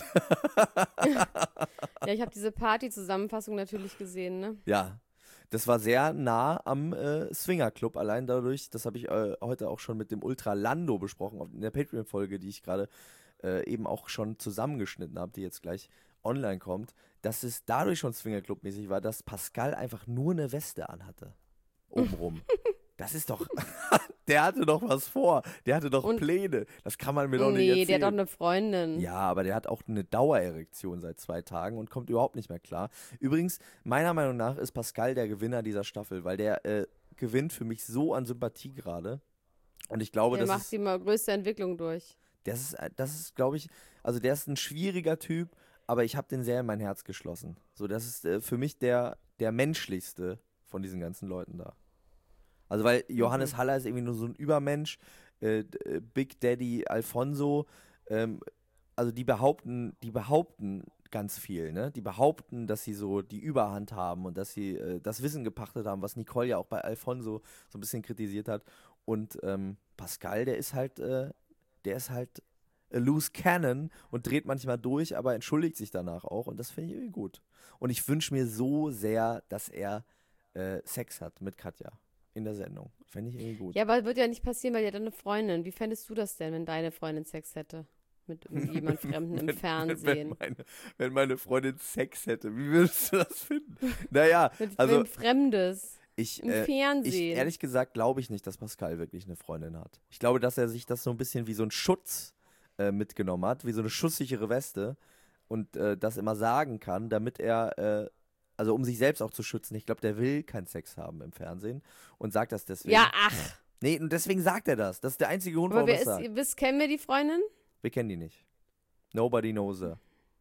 B: Ja, ich habe diese Party-Zusammenfassung natürlich gesehen, ne?
C: Ja, das war sehr nah am äh, Swinger-Club, allein dadurch, das habe ich äh, heute auch schon mit dem Ultra Lando besprochen, auf- in der Patreon-Folge, die ich gerade äh, eben auch schon zusammengeschnitten habe, die jetzt gleich online kommt, dass es dadurch schon Swinger-Club-mäßig war, dass Pascal einfach nur eine Weste anhatte. Obenrum. Das ist doch, der hatte doch was vor, der hatte doch
B: Und-
C: Pläne, das kann man mir doch nicht
B: Nee,
C: erzählen.
B: der hat doch eine Freundin.
C: Ja, aber der hat auch eine Dauererektion seit zwei Tagen und kommt überhaupt nicht mehr klar. Übrigens, meiner Meinung nach ist Pascal der Gewinner dieser Staffel, weil der äh, gewinnt für mich so an Sympathie gerade. Und ich glaube,
B: Der
C: das
B: macht
C: ist,
B: die mal größte Entwicklung durch.
C: das ist, äh, das ist, glaube ich, also der ist ein schwieriger Typ, aber ich habe den sehr in mein Herz geschlossen. So, das ist äh, für mich der, der menschlichste von diesen ganzen Leuten da. Also weil Johannes
B: Mhm.
C: Haller ist irgendwie nur so ein Übermensch, äh, d- äh, Big Daddy Alfonso, ähm, also die behaupten, die behaupten ganz viel, ne? Die behaupten, dass sie so die Überhand haben und dass sie äh, das Wissen gepachtet haben, was Nicole ja auch bei Alfonso so ein bisschen kritisiert hat. Und ähm, Pascal, der ist halt, äh, der ist halt a loose cannon und dreht manchmal durch, aber entschuldigt sich danach auch und das finde ich irgendwie gut. Und ich wünsche mir so sehr, dass er äh, Sex hat mit Katja in der Sendung. Fände ich irgendwie gut.
B: Ja, aber wird ja nicht passieren, weil die hat eine Freundin. Wie fändest du das denn, wenn deine Freundin Sex hätte? Mit, mit jemand Fremden im
C: Wenn-
B: Fernsehen.
C: Wenn, wenn, meine, wenn meine Freundin Sex hätte, wie würdest du das finden? Naja,
B: Mit
C: also
B: wem Fremdes?
C: ich,
B: Im
C: äh, ich
B: Fernsehen.
C: ehrlich gesagt glaube ich nicht, dass Pascal wirklich eine Freundin hat. Ich glaube, dass er sich das so ein bisschen wie so ein Schutz äh, mitgenommen hat, wie so eine schusssichere Weste und äh, das immer sagen kann, damit er, äh, also um sich selbst auch zu schützen. Ich glaube, der will keinen Sex haben im Fernsehen und sagt das deswegen.
B: Ja, ach.
C: Nee, und deswegen sagt er das. Das ist der einzige Grund,
B: Aber
C: warum
B: wer
C: er
B: ist,
C: das sagt.
B: ihr wisst, kennen wir die Freundin?
C: Wir kennen die nicht. Nobody knows her.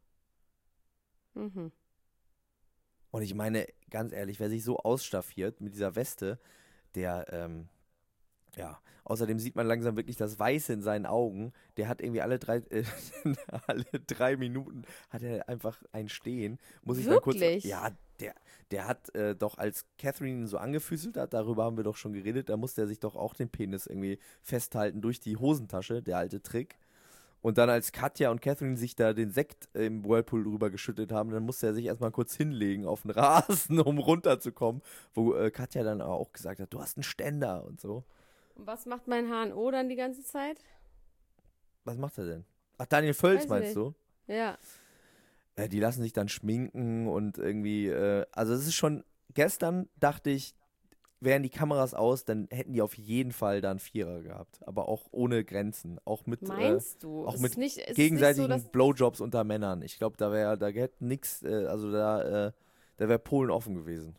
B: Mhm.
C: Und ich meine, ganz ehrlich, wer sich so ausstaffiert mit dieser Weste, der, ähm, ja, außerdem sieht man langsam wirklich das Weiße in seinen Augen. Der hat irgendwie alle drei, äh, alle drei Minuten hat er einfach ein Stehen. Muss ich dann kurz,
B: Wirklich?
C: ja, der, der hat äh, doch, als Catherine ihn so angefüßelt hat, darüber haben wir doch schon geredet, da musste er sich doch auch den Penis irgendwie festhalten durch die Hosentasche, der alte Trick. Und dann als Katja und Catherine sich da den Sekt im Whirlpool drüber geschüttet haben, dann musste er sich erstmal kurz hinlegen auf den Rasen, um runterzukommen, wo äh, Katja dann auch gesagt hat, du hast einen Ständer und so.
B: Und was macht mein H und O dann die ganze Zeit?
C: Was macht er denn? Ach, Daniel Völz
B: Weiß
C: meinst
B: nicht.
C: du?
B: Ja.
C: Äh, die lassen sich dann schminken und irgendwie, äh, also es ist schon, gestern dachte ich, wären die Kameras aus, dann hätten die auf jeden Fall da einen Vierer gehabt. Aber auch ohne Grenzen. Auch mit, äh,
B: Meinst du?
C: auch
B: Ist
C: mit
B: es nicht, ist es
C: gegenseitigen
B: nicht so, dass,
C: Blowjobs unter Männern. Ich glaube, da wäre, da hätte nix, äh, also da, äh, da wäre Polen offen gewesen.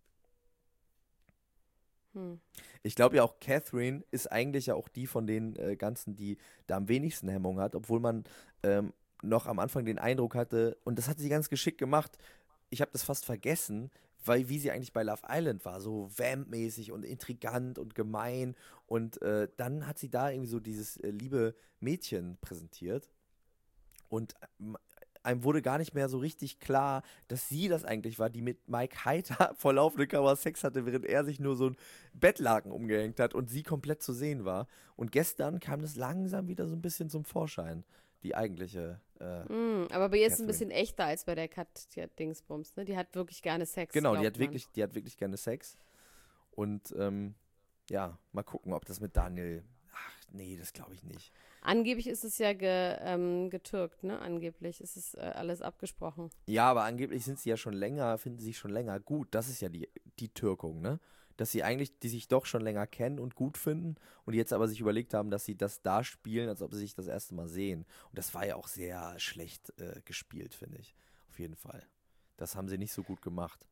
B: hm.
C: Ich glaube ja auch, Catherine ist eigentlich ja auch die von den äh, ganzen, die da am wenigsten Hemmung hat, obwohl man ähm, noch am Anfang den Eindruck hatte, und das hat sie ganz geschickt gemacht, ich habe das fast vergessen, weil wie sie eigentlich bei Love Island war, so Vamp-mäßig und intrigant und gemein, und äh, dann hat sie da irgendwie so dieses äh, liebe Mädchen präsentiert und ähm, einem wurde gar nicht mehr so richtig klar, dass sie das eigentlich war, die mit Mike Heiter vor laufender Kamera Sex hatte, während er sich nur so ein Bettlaken umgehängt hat und sie komplett zu sehen war. Und gestern kam das langsam wieder so ein bisschen zum Vorschein, die eigentliche. Äh,
B: Hm, aber bei ihr ist es
C: Catherine.
B: ein bisschen echter als bei der Katja Dingsbums, ne? Die hat wirklich gerne Sex.
C: genau, die
B: glaubt
C: hat,
B: man.
C: wirklich, die hat wirklich gerne Sex. Und ähm, ja, mal gucken, ob das mit Daniel. Ach, nee, das glaube ich nicht.
B: Angeblich ist es ja ge, ähm, getürkt, ne? Angeblich ist es äh, alles abgesprochen.
C: Ja, aber angeblich sind sie ja schon länger, finden sie sich schon länger gut. Das ist ja die, die Türkung, ne? Dass sie eigentlich, die sich doch schon länger kennen und gut finden und jetzt aber sich überlegt haben, dass sie das da spielen, als ob sie sich das erste Mal sehen. Und das war ja auch sehr schlecht äh, gespielt, finde ich. Auf jeden Fall. Das haben sie nicht so gut gemacht.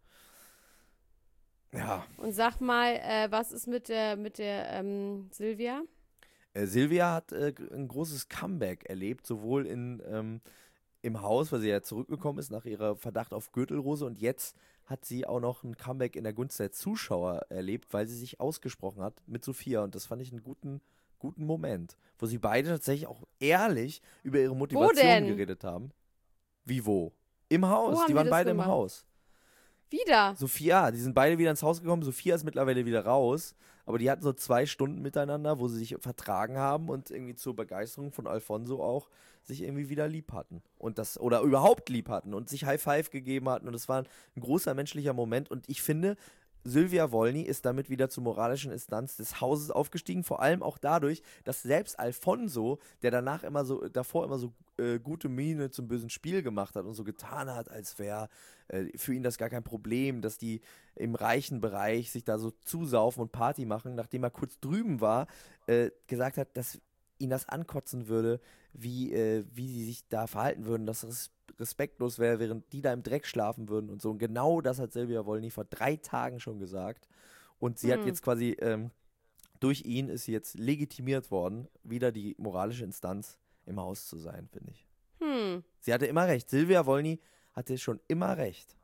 C: Ja.
B: Und sag mal, äh, was ist mit der, mit der ähm, Silvia?
C: Äh, Silvia hat äh, ein großes Comeback erlebt, sowohl in, ähm, im Haus, weil sie ja zurückgekommen ist nach ihrer Verdacht auf Gürtelrose und jetzt hat sie auch noch ein Comeback in der Gunst der Zuschauer erlebt, weil sie sich ausgesprochen hat mit Sophia und das fand ich einen guten, guten Moment, wo sie beide tatsächlich auch ehrlich über ihre Motivation geredet haben. Wie wo? Im Haus,
B: Wo
C: die
B: haben
C: waren
B: die das
C: beide
B: gemacht?
C: im Haus.
B: Wieder?
C: Sophia, die sind beide wieder ins Haus gekommen. Sophia ist mittlerweile wieder raus. Aber die hatten so zwei Stunden miteinander, wo sie sich vertragen haben und irgendwie zur Begeisterung von Alfonso auch sich irgendwie wieder lieb hatten. Und das, oder überhaupt lieb hatten und sich High Five gegeben hatten. Und es war ein großer menschlicher Moment. Und ich finde, Silvia Wolny ist damit wieder zur moralischen Instanz des Hauses aufgestiegen, vor allem auch dadurch, dass selbst Alfonso, der danach immer so, davor immer so äh, gute Miene zum bösen Spiel gemacht hat und so getan hat, als wäre äh, für ihn das gar kein Problem, dass die im reichen Bereich sich da so zusaufen und Party machen, nachdem er kurz drüben war, äh, gesagt hat, dass ihn das ankotzen würde, wie, äh, wie sie sich da verhalten würden, dass es respektlos wäre, während die da im Dreck schlafen würden und so. Und genau das hat Silvia Wolny vor drei Tagen schon gesagt. Und sie
B: Hm.
C: hat jetzt quasi, ähm, durch ihn ist sie jetzt legitimiert worden, wieder die moralische Instanz im Haus zu sein, finde ich.
B: Hm.
C: Sie hatte immer recht. Silvia Wolny hatte schon immer recht.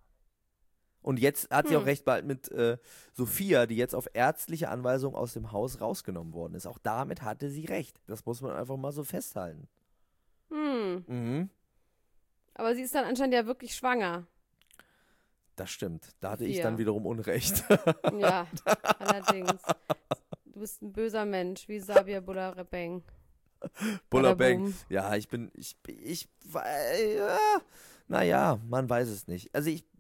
C: Und jetzt hat sie
B: Hm.
C: auch recht bald mit äh, Sophia, die jetzt auf ärztliche Anweisung aus dem Haus rausgenommen worden ist. Auch damit hatte sie recht. Das muss man einfach mal so festhalten.
B: Hm.
C: Mhm.
B: Aber sie ist dann anscheinend ja wirklich schwanger.
C: Das stimmt. Da hatte ich
B: Sophia.
C: dann wiederum Unrecht.
B: Ja, allerdings. Du bist ein böser Mensch, wie Sabia Bularabeng.
C: Bullabang.
B: Badabum.
C: Ja, ich bin, ich, ich, äh, ja, naja, man weiß es nicht. Also ich,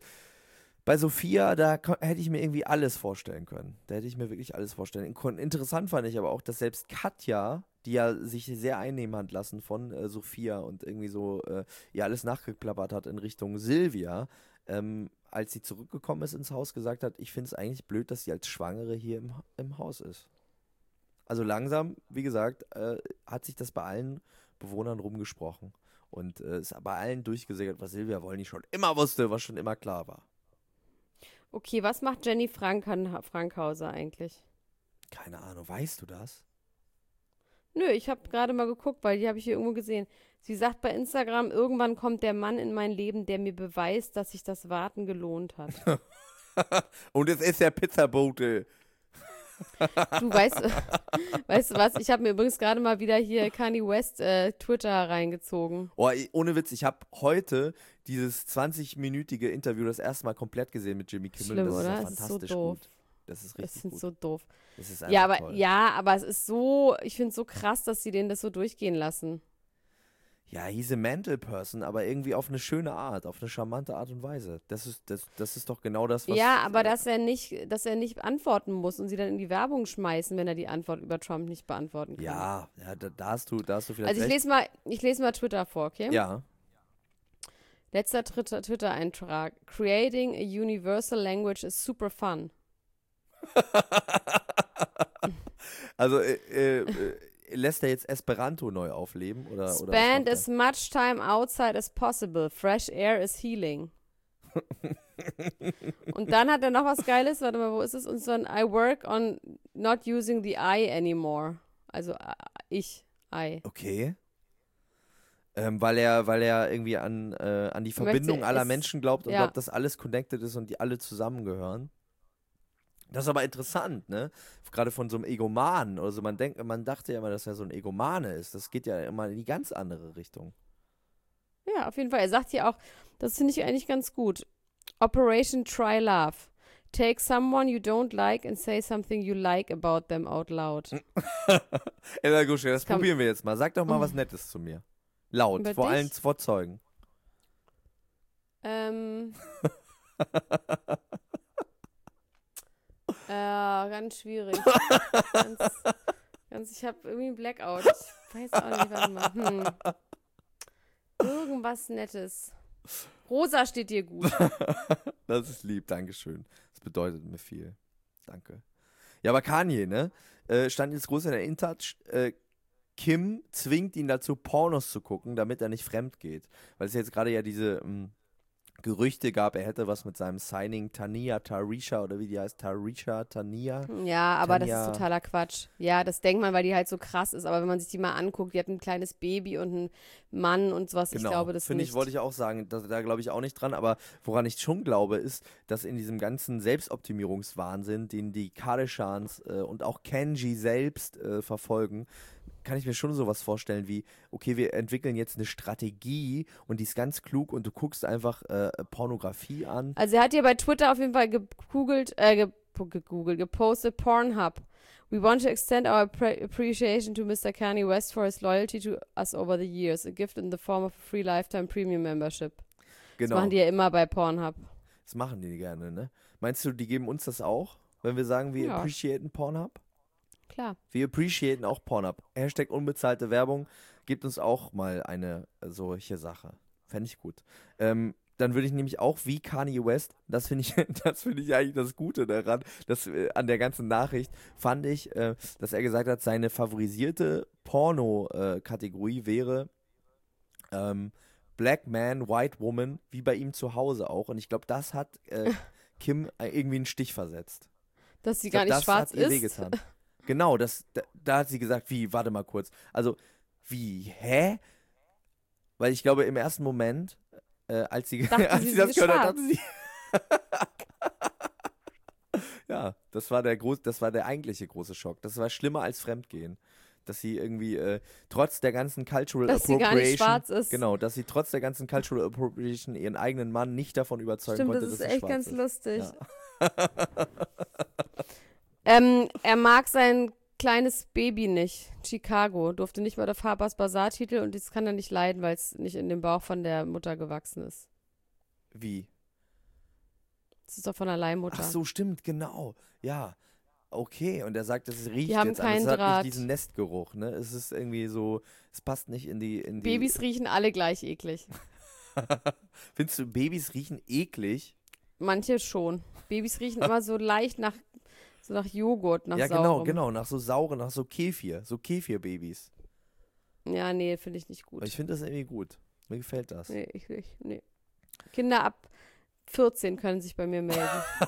C: bei Sophia, da ko- hätte ich mir irgendwie alles vorstellen können. Da hätte ich mir wirklich alles vorstellen können. Interessant fand ich aber auch, dass selbst Katja, die ja sich sehr einnehmen hat lassen von äh, Sophia und irgendwie so äh, ihr alles nachgeklappert hat in Richtung Silvia, ähm, als sie zurückgekommen ist ins Haus, gesagt hat, ich finde es eigentlich blöd, dass sie als Schwangere hier im, im Haus ist. Also langsam, wie gesagt, äh, hat sich das bei allen Bewohnern rumgesprochen. Und äh, ist bei allen durchgesickert, was Silvia Wolny schon immer wusste, was schon immer klar war.
B: Okay, was macht Jenny Frankan Frankhauser eigentlich?
C: Keine Ahnung, weißt du das?
B: Nö, ich habe gerade mal geguckt, weil die habe ich hier irgendwo gesehen. Sie sagt bei Instagram, irgendwann kommt der Mann in mein Leben, der mir beweist, dass sich das Warten gelohnt hat.
C: Und es ist der Pizzabote.
B: Du weißt, weißt du was? Ich habe mir übrigens gerade mal wieder hier Kanye West äh, Twitter reingezogen.
C: Oh, ey, ohne Witz, ich habe heute dieses zwanzig-minütige Interview das erste Mal komplett gesehen mit Jimmy Kimmel.
B: Schlimm,
C: das ist
B: oder?
C: ja
B: Es ist so
C: fantastisch
B: doof.
C: gut. Das ist
B: Ich
C: richtig
B: finde
C: gut.
B: so doof.
C: Das ist einfach
B: Ja, aber
C: toll.
B: ja, aber es ist so, ich finde es so krass, dass sie denen das so durchgehen lassen.
C: Ja, he's a mental person, aber irgendwie auf eine schöne Art, auf eine charmante Art und Weise. Das ist, das, das ist doch genau das, was...
B: Ja, aber dass er nicht, dass er nicht antworten muss und sie dann in die Werbung schmeißen, wenn er die Antwort über Trump nicht beantworten kann.
C: Ja, ja da, da hast du, da hast du vielleicht
B: Also ich
C: recht.
B: lese mal, ich lese mal Twitter vor, okay?
C: Ja.
B: Letzter Twitter- Twitter-Eintrag. Creating a universal language is super fun.
C: Also, äh, äh, äh, lässt er jetzt Esperanto neu aufleben? Oder, oder was
B: Spend
C: macht
B: as much time outside as possible. Fresh air is healing. Und dann hat er noch was Geiles. Warte mal, wo ist es? Und so ein I work on not using the I anymore. Also äh, ich, I.
C: er? Okay. Ähm, weil er, weil er irgendwie an, äh, an die
B: Möchte-
C: Verbindung aller
B: ist-
C: Menschen glaubt und
B: ja.
C: glaubt, dass alles connected ist und die alle zusammengehören. Das ist aber interessant, ne? Gerade von so einem Egomanen. Also man denkt, man dachte ja immer, dass er so ein Egomane ist. Das geht ja immer in die ganz andere Richtung.
B: Ja, auf jeden Fall. Er sagt hier auch, das finde ich eigentlich ganz gut. Operation Try Love. Take someone you don't like and say something you like about them out loud.
C: Ella Gusche, das
B: kann-
C: probieren wir jetzt mal. Sag doch mal was Nettes zu mir. Laut,
B: Über
C: vor
B: dich?
C: allen vor Zeugen.
B: Ähm. äh, ganz schwierig. ganz, ganz, ich habe irgendwie einen Blackout. Ich weiß auch nicht, warte mal. Hm. Irgendwas Nettes. Rosa steht dir gut.
C: Das ist lieb, Dankeschön. Das bedeutet mir viel. Danke. Ja, aber Kanye, ne? Äh, stand jetzt groß in der InTouch. Äh, Kim zwingt ihn dazu, Pornos zu gucken, damit er nicht fremd geht. Weil es jetzt gerade ja diese ähm, Gerüchte gab, er hätte was mit seinem Signing Tania Tarisha oder wie die heißt, Tarisha, Tania.
B: Ja, aber
C: Tanja.
B: das ist totaler Quatsch. Ja, das denkt man, weil die halt so krass ist. Aber wenn man sich die mal anguckt, die hat ein kleines Baby und einen Mann und sowas.
C: Genau,
B: Ich glaube das
C: finde
B: nicht.
C: ich, wollte ich auch sagen, da, da glaube ich auch nicht dran, aber woran ich schon glaube, ist, dass in diesem ganzen Selbstoptimierungswahnsinn, den die Kardashians äh, und auch Kenji selbst äh, verfolgen, kann ich mir schon sowas vorstellen wie, okay, wir entwickeln jetzt eine Strategie und die ist ganz klug und du guckst einfach äh, Pornografie an.
B: Also er hat hier bei Twitter auf jeden Fall gegoogelt, äh, ge gegoogelt, gepostet Pornhub. We want to extend our appreciation to Mister Kanye West for his loyalty to us over the years. A gift in the form of a free lifetime premium membership.
C: Genau.
B: Das machen die ja immer bei Pornhub.
C: Das machen die gerne, ne? Meinst du, die geben uns das auch, wenn wir sagen, wir
B: Ja.
C: appreciaten Pornhub?
B: Klar.
C: Wir appreciaten auch Pornhub. Hashtag unbezahlte Werbung. Gibt uns auch mal eine solche Sache. Fände ich gut. Ähm, dann würde ich nämlich auch wie Kanye West, das finde ich, das finde ich eigentlich das Gute daran, dass, äh, an der ganzen Nachricht, fand ich, äh, dass er gesagt hat, seine favorisierte Porno-Kategorie äh, wäre ähm, Black Man, White Woman, wie bei ihm zu Hause auch. Und ich glaube, das hat äh, Kim äh, irgendwie einen Stich versetzt.
B: Dass sie
C: Ich glaub,
B: gar nicht
C: das
B: schwarz
C: hat ihr
B: ist.
C: wehgetan. Genau, das, da, da hat sie gesagt, wie, warte mal kurz. Also, wie, hä? Weil ich glaube, im ersten Moment, äh, als sie,
B: Dachte
C: als
B: sie,
C: sie
B: sie
C: das
B: ist
C: gehört hat,
B: schwarz.
C: dachte sie. Ja, das war der groß, das war der eigentliche große Schock. Das war schlimmer als Fremdgehen. Dass sie irgendwie äh, trotz der ganzen Cultural
B: Dass sie
C: Appropriation.
B: gar nicht schwarz ist.
C: Genau, dass sie trotz der ganzen Cultural Appropriation ihren eigenen Mann nicht davon überzeugen
B: Stimmt,
C: konnte,
B: das ist
C: dass sie
B: echt
C: schwarz
B: ganz
C: ist.
B: lustig.
C: Ja.
B: Ähm, er mag sein kleines Baby nicht. Chicago. Durfte nicht mal der Harper's Bazaar-Titel und das kann er nicht leiden, weil es nicht in dem Bauch von der Mutter gewachsen ist.
C: Wie?
B: Das ist doch von der Leihmutter.
C: Ach so, stimmt, genau. Ja. Okay, und er sagt, es riecht
B: Die haben
C: jetzt an. Es
B: keinen
C: hat
B: Draht.
C: nicht diesen Nestgeruch, ne? Es ist irgendwie so, es passt nicht in die, in die
B: Babys riechen alle gleich eklig.
C: Findest du, Babys riechen eklig?
B: Manche schon. Babys riechen immer so leicht nach, so nach Joghurt, nach
C: Ja, genau,
B: saurem.
C: genau, nach so sauren, nach so Kefir, so Kefir-Babys.
B: Ja, nee, finde ich nicht gut.
C: Aber ich finde das irgendwie gut. Mir gefällt das.
B: Nee, ich, ich, nee. Kinder ab vierzehn können sich bei mir melden.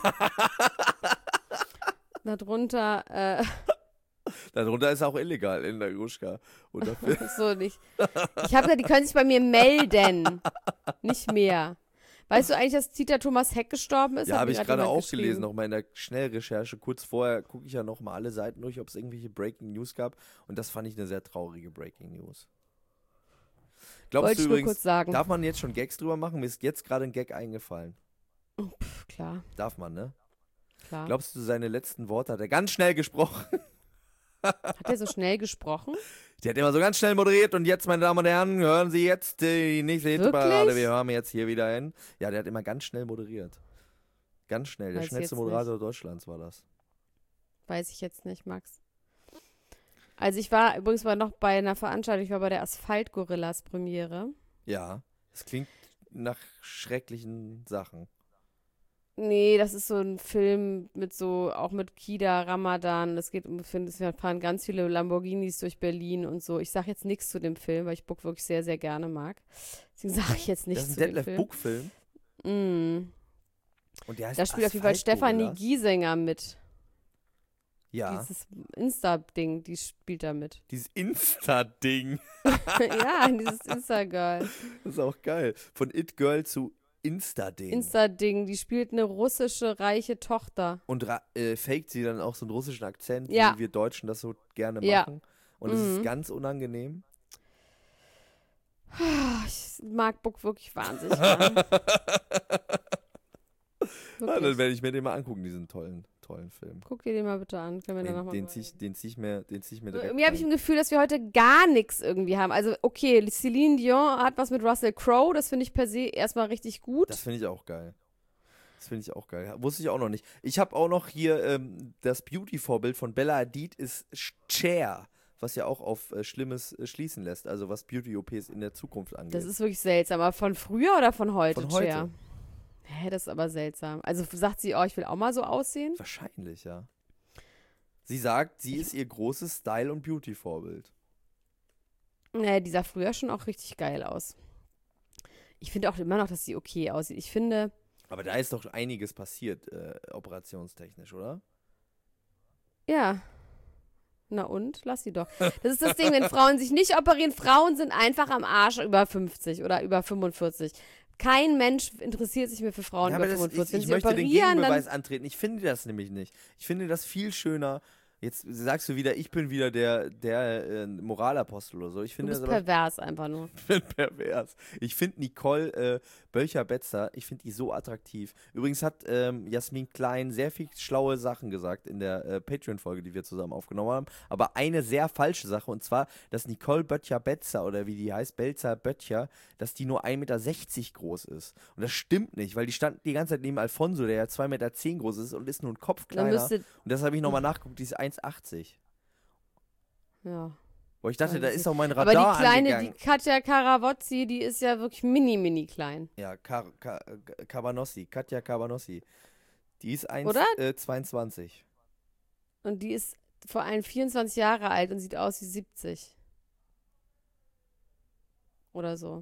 B: Darunter, äh,
C: Darunter ist auch illegal in der Gruschka. Und dafür
B: so nicht. Ich habe gesagt, die können sich bei mir melden. Nicht mehr. Weißt du eigentlich, dass Dieter Thomas Heck gestorben ist?
C: ja,
B: Hat
C: habe
B: mir
C: ich
B: grad
C: gerade
B: jemand
C: auch gelesen,
B: geschrieben.
C: nochmal in der Schnellrecherche. Kurz vorher gucke ich ja nochmal alle Seiten durch, ob es irgendwelche Breaking News gab. Und das fand ich eine sehr traurige Breaking News. Glaubst
B: Wollte
C: du
B: ich nur
C: übrigens,
B: kurz sagen.
C: darf man jetzt schon Gags drüber machen? Mir ist jetzt gerade ein Gag eingefallen.
B: Pff, klar,
C: Darf man, ne?
B: klar.
C: Glaubst du, seine letzten Worte hat er ganz schnell gesprochen?
B: Hat er so schnell gesprochen?
C: Die hat immer so ganz schnell moderiert und jetzt, meine Damen und Herren, hören Sie jetzt die nächste Hitparade.
B: Wirklich?
C: Wir hören jetzt hier wieder hin. Ja, der hat immer ganz schnell moderiert. Ganz schnell. Der
B: Weiß ich
C: schnellste
B: jetzt
C: Moderator Deutschlands war das.
B: Weiß ich jetzt nicht, Max. Also ich war übrigens mal noch bei einer Veranstaltung, ich war bei der Asphalt-Gorillas Premiere.
C: Ja, es klingt nach schrecklichen Sachen.
B: Nee, das ist so ein Film mit so, auch mit Kida Ramadan. Es geht um, es fahren ganz viele Lamborghinis durch Berlin und so. Ich sage jetzt nichts zu dem Film, weil ich Book wirklich sehr, sehr gerne mag. Deswegen sage ich jetzt
C: Das
B: nichts
C: ist ein
B: zu dem
C: Detlef
B: Film.
C: Buck-Film.
B: Mm.
C: Und der heißt
B: Da spielt auf jeden Fall Stefanie
C: Asphaltgorillas.
B: Giesinger mit.
C: Ja,
B: Dieses Insta-Ding, die spielt da mit.
C: dieses Insta-Ding.
B: Ja, dieses Insta-Girl.
C: Das ist auch geil. Von It-Girl zu Insta-Ding.
B: Insta-Ding, die spielt eine russische reiche Tochter.
C: Und ra- äh, faked sie dann auch so einen russischen Akzent,
B: Ja.
C: wie wir Deutschen das so gerne
B: Ja.
C: machen. Und es
B: Mhm.
C: ist ganz unangenehm.
B: Ich mag Book wirklich wahnsinnig gerne.
C: Ja, dann
B: Wirklich.
C: werde ich mir den mal angucken, diesen tollen, tollen Film.
B: Guck dir den mal bitte an. Können wir dann
C: Den,
B: nochmal
C: den ziehe ich, den zieh ich mir, den zieh ich mir direkt
B: Irgendwie habe ich
C: rein.
B: ein Gefühl, dass wir heute gar nichts irgendwie haben. Also, okay, Celine Dion hat was mit Russell Crowe. Das finde ich per se erstmal richtig gut.
C: Das finde ich auch geil. Das finde ich auch geil. Wusste ich auch noch nicht. Ich habe auch noch hier ähm, das Beauty-Vorbild von Bella Hadid ist Cher was ja auch auf äh, Schlimmes äh, schließen lässt, also was Beauty-O Ps in der Zukunft angeht.
B: Das ist wirklich seltsam. Aber von früher oder von heute,
C: Von heute.
B: Cher? Hä, das ist aber seltsam. Also sagt sie, oh, ich will auch mal so aussehen?
C: Wahrscheinlich, ja. Sie sagt, sie ist ihr großes Style- und Beauty-Vorbild.
B: Nee, die sah früher schon auch richtig geil aus. Ich finde auch immer noch, dass sie okay aussieht. Ich finde,
C: Aber da ist doch einiges passiert, äh, operationstechnisch, oder?
B: ja. Na und? Lass sie doch. Das ist das Ding, wenn Frauen sich nicht operieren. Frauen sind einfach am Arsch über fünfzig oder über fünfundvierzig. Kein Mensch interessiert sich mehr für Frauen
C: Ja,
B: über
C: aber das,
B: fünfundvierzig.
C: ich,
B: Wenn
C: ich
B: sie
C: möchte den
B: operieren,
C: Gegenbeweis
B: dann
C: antreten. Ich finde das nämlich nicht. Ich finde das viel schöner. Jetzt sagst du wieder, ich bin wieder der, der äh, Moralapostel oder so. Ich
B: du
C: finde
B: bist
C: das aber
B: pervers einfach nur.
C: Ich bin pervers. Ich finde Nicole äh, Bölcher-Betzer, ich finde die so attraktiv. Übrigens hat ähm, Jasmin Klein sehr viel schlaue Sachen gesagt in der äh, Patreon-Folge, die wir zusammen aufgenommen haben. Aber eine sehr falsche Sache, und zwar, dass Nicole Böttcher-Betzer, oder wie die heißt, Belzer-Böttcher, dass die nur ein Meter sechzig groß ist. Und das stimmt nicht, weil die stand die ganze Zeit neben Alfonso, der ja zwei Meter zehn groß ist und ist nur ein Kopf
B: Dann
C: kleiner.
B: müsste,
C: Und das habe ich nochmal nachgeguckt, die ist eins achtzig.
B: ja.
C: Wo ich dachte,
B: Weiß
C: da
B: ich
C: ist
B: nicht.
C: auch mein
B: Aber
C: Radar
B: die kleine,
C: angegangen.
B: die Katja Karawotzi, die ist ja wirklich mini, mini klein.
C: Ja, Kar Kar Cabanossi, Katja Cabanossi. Die ist eins
B: Oder?
C: zweiundzwanzig.
B: Und die ist vor allem vierundzwanzig Jahre alt und sieht aus wie siebzig. Oder so.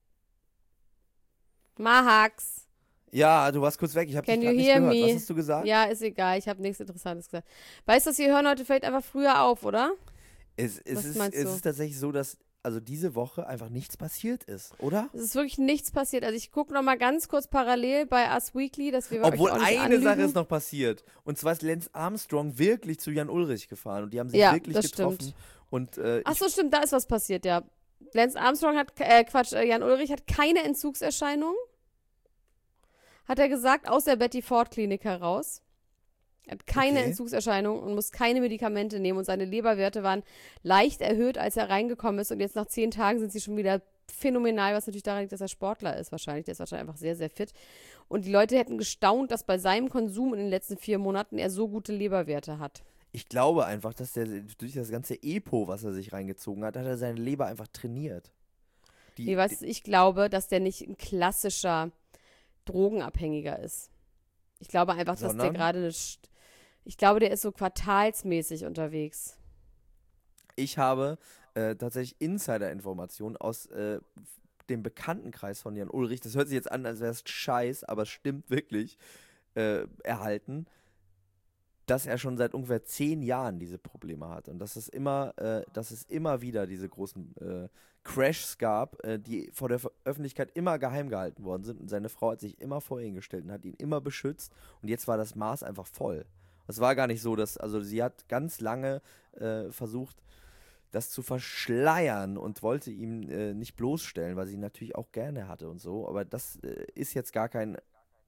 B: Mahax.
C: Ja, du warst kurz weg, ich habe dich
B: Can
C: gerade
B: you
C: nicht
B: hear
C: gehört.
B: me?
C: Was hast du gesagt?
B: Ja, ist egal, ich habe nichts Interessantes gesagt. Weißt du, was wir hören heute vielleicht einfach früher auf, oder?
C: Es, es,
B: Was
C: ist,
B: meinst
C: es
B: du?
C: ist tatsächlich so, dass also diese Woche einfach nichts passiert ist, oder?
B: Es ist wirklich nichts passiert. Also ich gucke noch mal ganz kurz parallel bei Us Weekly, dass wir
C: Obwohl
B: euch auch nicht
C: eine Sache
B: anlügen.
C: ist noch passiert. Und zwar ist Lance Armstrong wirklich zu Jan Ulrich gefahren. Und die haben sich
B: Ja,
C: wirklich
B: das
C: getroffen.
B: stimmt.
C: Und äh,
B: Ach
C: ich,
B: so, stimmt, da ist was passiert, ja. Lance Armstrong hat, äh, Quatsch, äh, Jan Ulrich hat keine Entzugserscheinungen. Hat er gesagt, aus der Betty Ford Klinik heraus. Er hat keine
C: Okay.
B: Entzugserscheinungen und muss keine Medikamente nehmen. Und seine Leberwerte waren leicht erhöht, als er reingekommen ist. Und jetzt nach zehn Tagen sind sie schon wieder phänomenal, was natürlich daran liegt, dass er Sportler ist wahrscheinlich. Der ist wahrscheinlich einfach sehr, sehr fit. Und die Leute hätten gestaunt, dass bei seinem Konsum in den letzten vier Monaten er so gute Leberwerte hat.
C: ich glaube einfach, dass der durch das ganze Epo, was er sich reingezogen hat, hat er seine Leber einfach trainiert. Die,
B: Nee, weißt du, ich glaube, dass der nicht ein klassischer Drogenabhängiger ist. Ich glaube einfach, dass der
C: Sondern?
B: gerade eine St- ich glaube, der ist so quartalsmäßig unterwegs.
C: Ich habe äh, tatsächlich Insider-Informationen aus äh, dem Bekanntenkreis von Jan Ulrich, das hört sich jetzt an, als wäre es Scheiß, aber es stimmt wirklich, äh, erhalten, dass er schon seit ungefähr zehn Jahren diese Probleme hat und dass es immer, äh, dass es immer wieder diese großen äh, Crashs gab, äh, die vor der Ver- Öffentlichkeit immer geheim gehalten worden sind und seine Frau hat sich immer vor ihn gestellt und hat ihn immer beschützt und jetzt war das Maß einfach voll. Es war gar nicht so, dass, also sie hat ganz lange äh, versucht, das zu verschleiern und wollte ihn äh, nicht bloßstellen, weil sie ihn natürlich auch gerne hatte und so, aber das äh, ist jetzt gar kein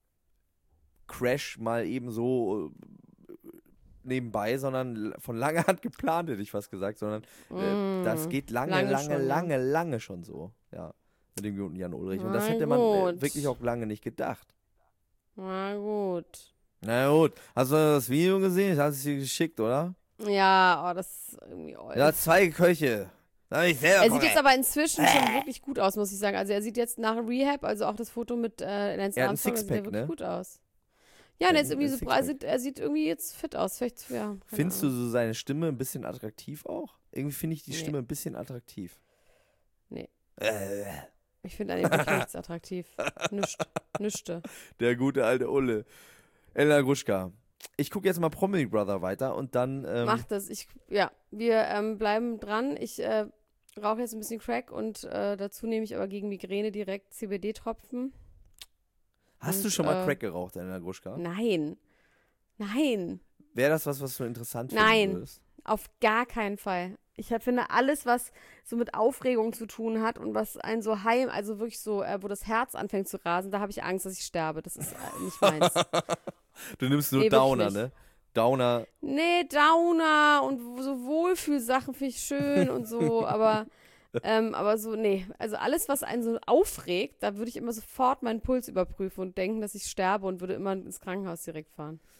C: Crash mal eben so äh, nebenbei, sondern l- von langer Hand geplant, hätte ich fast gesagt, sondern äh,
B: Mm,
C: das geht lange,
B: lange
C: lange,
B: schon, ja.
C: lange, lange schon so, ja, mit dem guten Jan Ulrich. Und das
B: Na
C: hätte man äh,
B: gut.
C: wirklich auch lange nicht gedacht.
B: Na gut.
C: Na gut, hast du das Video gesehen? Das hast du dir geschickt, oder?
B: Ja, oh, das ist irgendwie oll.
C: Ja, zwei Köche. Da hab ich selber
B: Er sieht
C: gekocht.
B: jetzt aber inzwischen schon wirklich gut aus, muss ich sagen. Also er sieht jetzt nach Rehab, also auch das Foto mit äh, Lance
C: Er hat ein
B: Armstrong, das sieht ja
C: Sixpack,
B: wirklich
C: ne?
B: gut aus. Ja, und
C: Ja,
B: jetzt irgendwie
C: ein
B: so,
C: Sixpack.
B: er sieht, er sieht irgendwie jetzt fit aus. Vielleicht, ja, keine
C: Findest du
B: Ahnung.
C: so seine Stimme ein bisschen attraktiv auch? Irgendwie finde ich die
B: Nee.
C: Stimme ein bisschen attraktiv.
B: Nee.
C: Äh,
B: Ich finde an ihm wirklich nichts attraktiv. Nischt. Nischte.
C: der gute alte Ulle. Elena Gruschka. Ich gucke jetzt mal Promi Brother weiter und dann. Ähm,
B: Mach das. Ich, ja, wir ähm, bleiben dran. Ich äh, rauche jetzt ein bisschen Crack und äh, dazu nehme ich aber gegen Migräne direkt C B D-Tropfen.
C: hast du
B: und,
C: schon mal
B: äh,
C: Crack geraucht, Elena Gruschka?
B: Nein. Nein.
C: Wäre das was, was du interessant
B: Nein.
C: finden würdest?
B: Auf gar keinen Fall. Ich hab- finde alles, was so mit Aufregung zu tun hat und was einen so heim, also wirklich so, äh, wo das Herz anfängt zu rasen, da habe ich Angst, dass ich sterbe. Das ist äh, nicht meins.
C: Du nimmst nur
B: Nee, wirklich
C: Downer,
B: nicht.
C: ne? Downer.
B: Nee, Downer und w- so Wohlfühlsachen finde ich schön und so, aber, ähm, aber so, nee. Also alles, was einen so aufregt, da würde ich immer sofort meinen Puls überprüfen und denken, dass ich sterbe und würde immer ins Krankenhaus direkt fahren.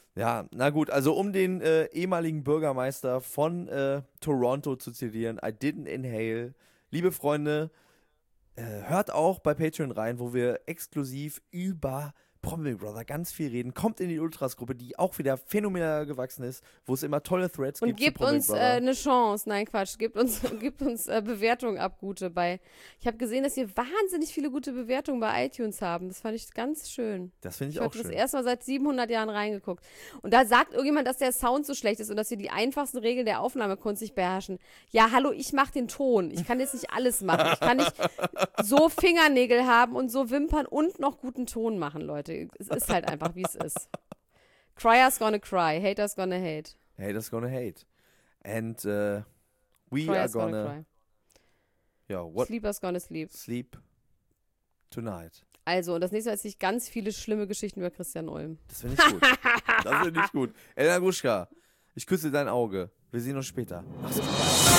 C: Ja, na gut, also um den äh, ehemaligen Bürgermeister von äh, Toronto zu zitieren, I didn't inhale. Liebe Freunde, äh, hört auch bei Patreon rein, wo wir exklusiv über Promi Big Brother ganz viel reden. Kommt in die Ultras-Gruppe, die auch wieder phänomenal gewachsen ist, wo es immer tolle Threads
B: Und
C: gibt.
B: gebt uns äh, eine Chance. Nein, Quatsch. Gebt uns, gebt uns äh, Bewertungen ab, gute. Bei. Ich habe gesehen, dass wir wahnsinnig viele gute Bewertungen bei iTunes haben. Das fand ich ganz schön.
C: Das finde ich,
B: ich
C: auch
B: schön. Ich
C: schön.
B: habe das erste Mal seit siebenhundert Jahren reingeguckt. Und da sagt irgendjemand, dass der Sound so schlecht ist und dass wir die einfachsten Regeln der Aufnahmekunst nicht beherrschen. Ja, hallo, ich mache den Ton. Ich kann jetzt nicht alles machen. Ich kann nicht so Fingernägel haben und so Wimpern und noch guten Ton machen, Leute. Es ist halt einfach, wie es ist. Cryer's gonna cry, haters gonna hate.
C: Haters gonna hate. And uh, we
B: Cryer's
C: are gonna,
B: gonna cry.
C: yeah, what?
B: Sleeper's gonna sleep.
C: Sleep tonight.
B: Also, und das nächste Mal erzähle ich ganz viele schlimme Geschichten über Christian Ulm.
C: Das finde ich gut. Das finde ich gut. Elena Gruschka, ich küsse dein Auge. Wir sehen uns später. Mach's gut.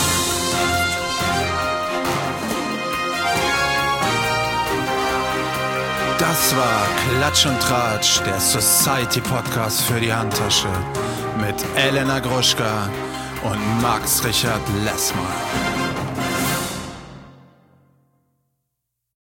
A: Das war Klatsch und Tratsch, der Society-Podcast für die Handtasche mit Elena Gruschka und Max Richard Lessmann.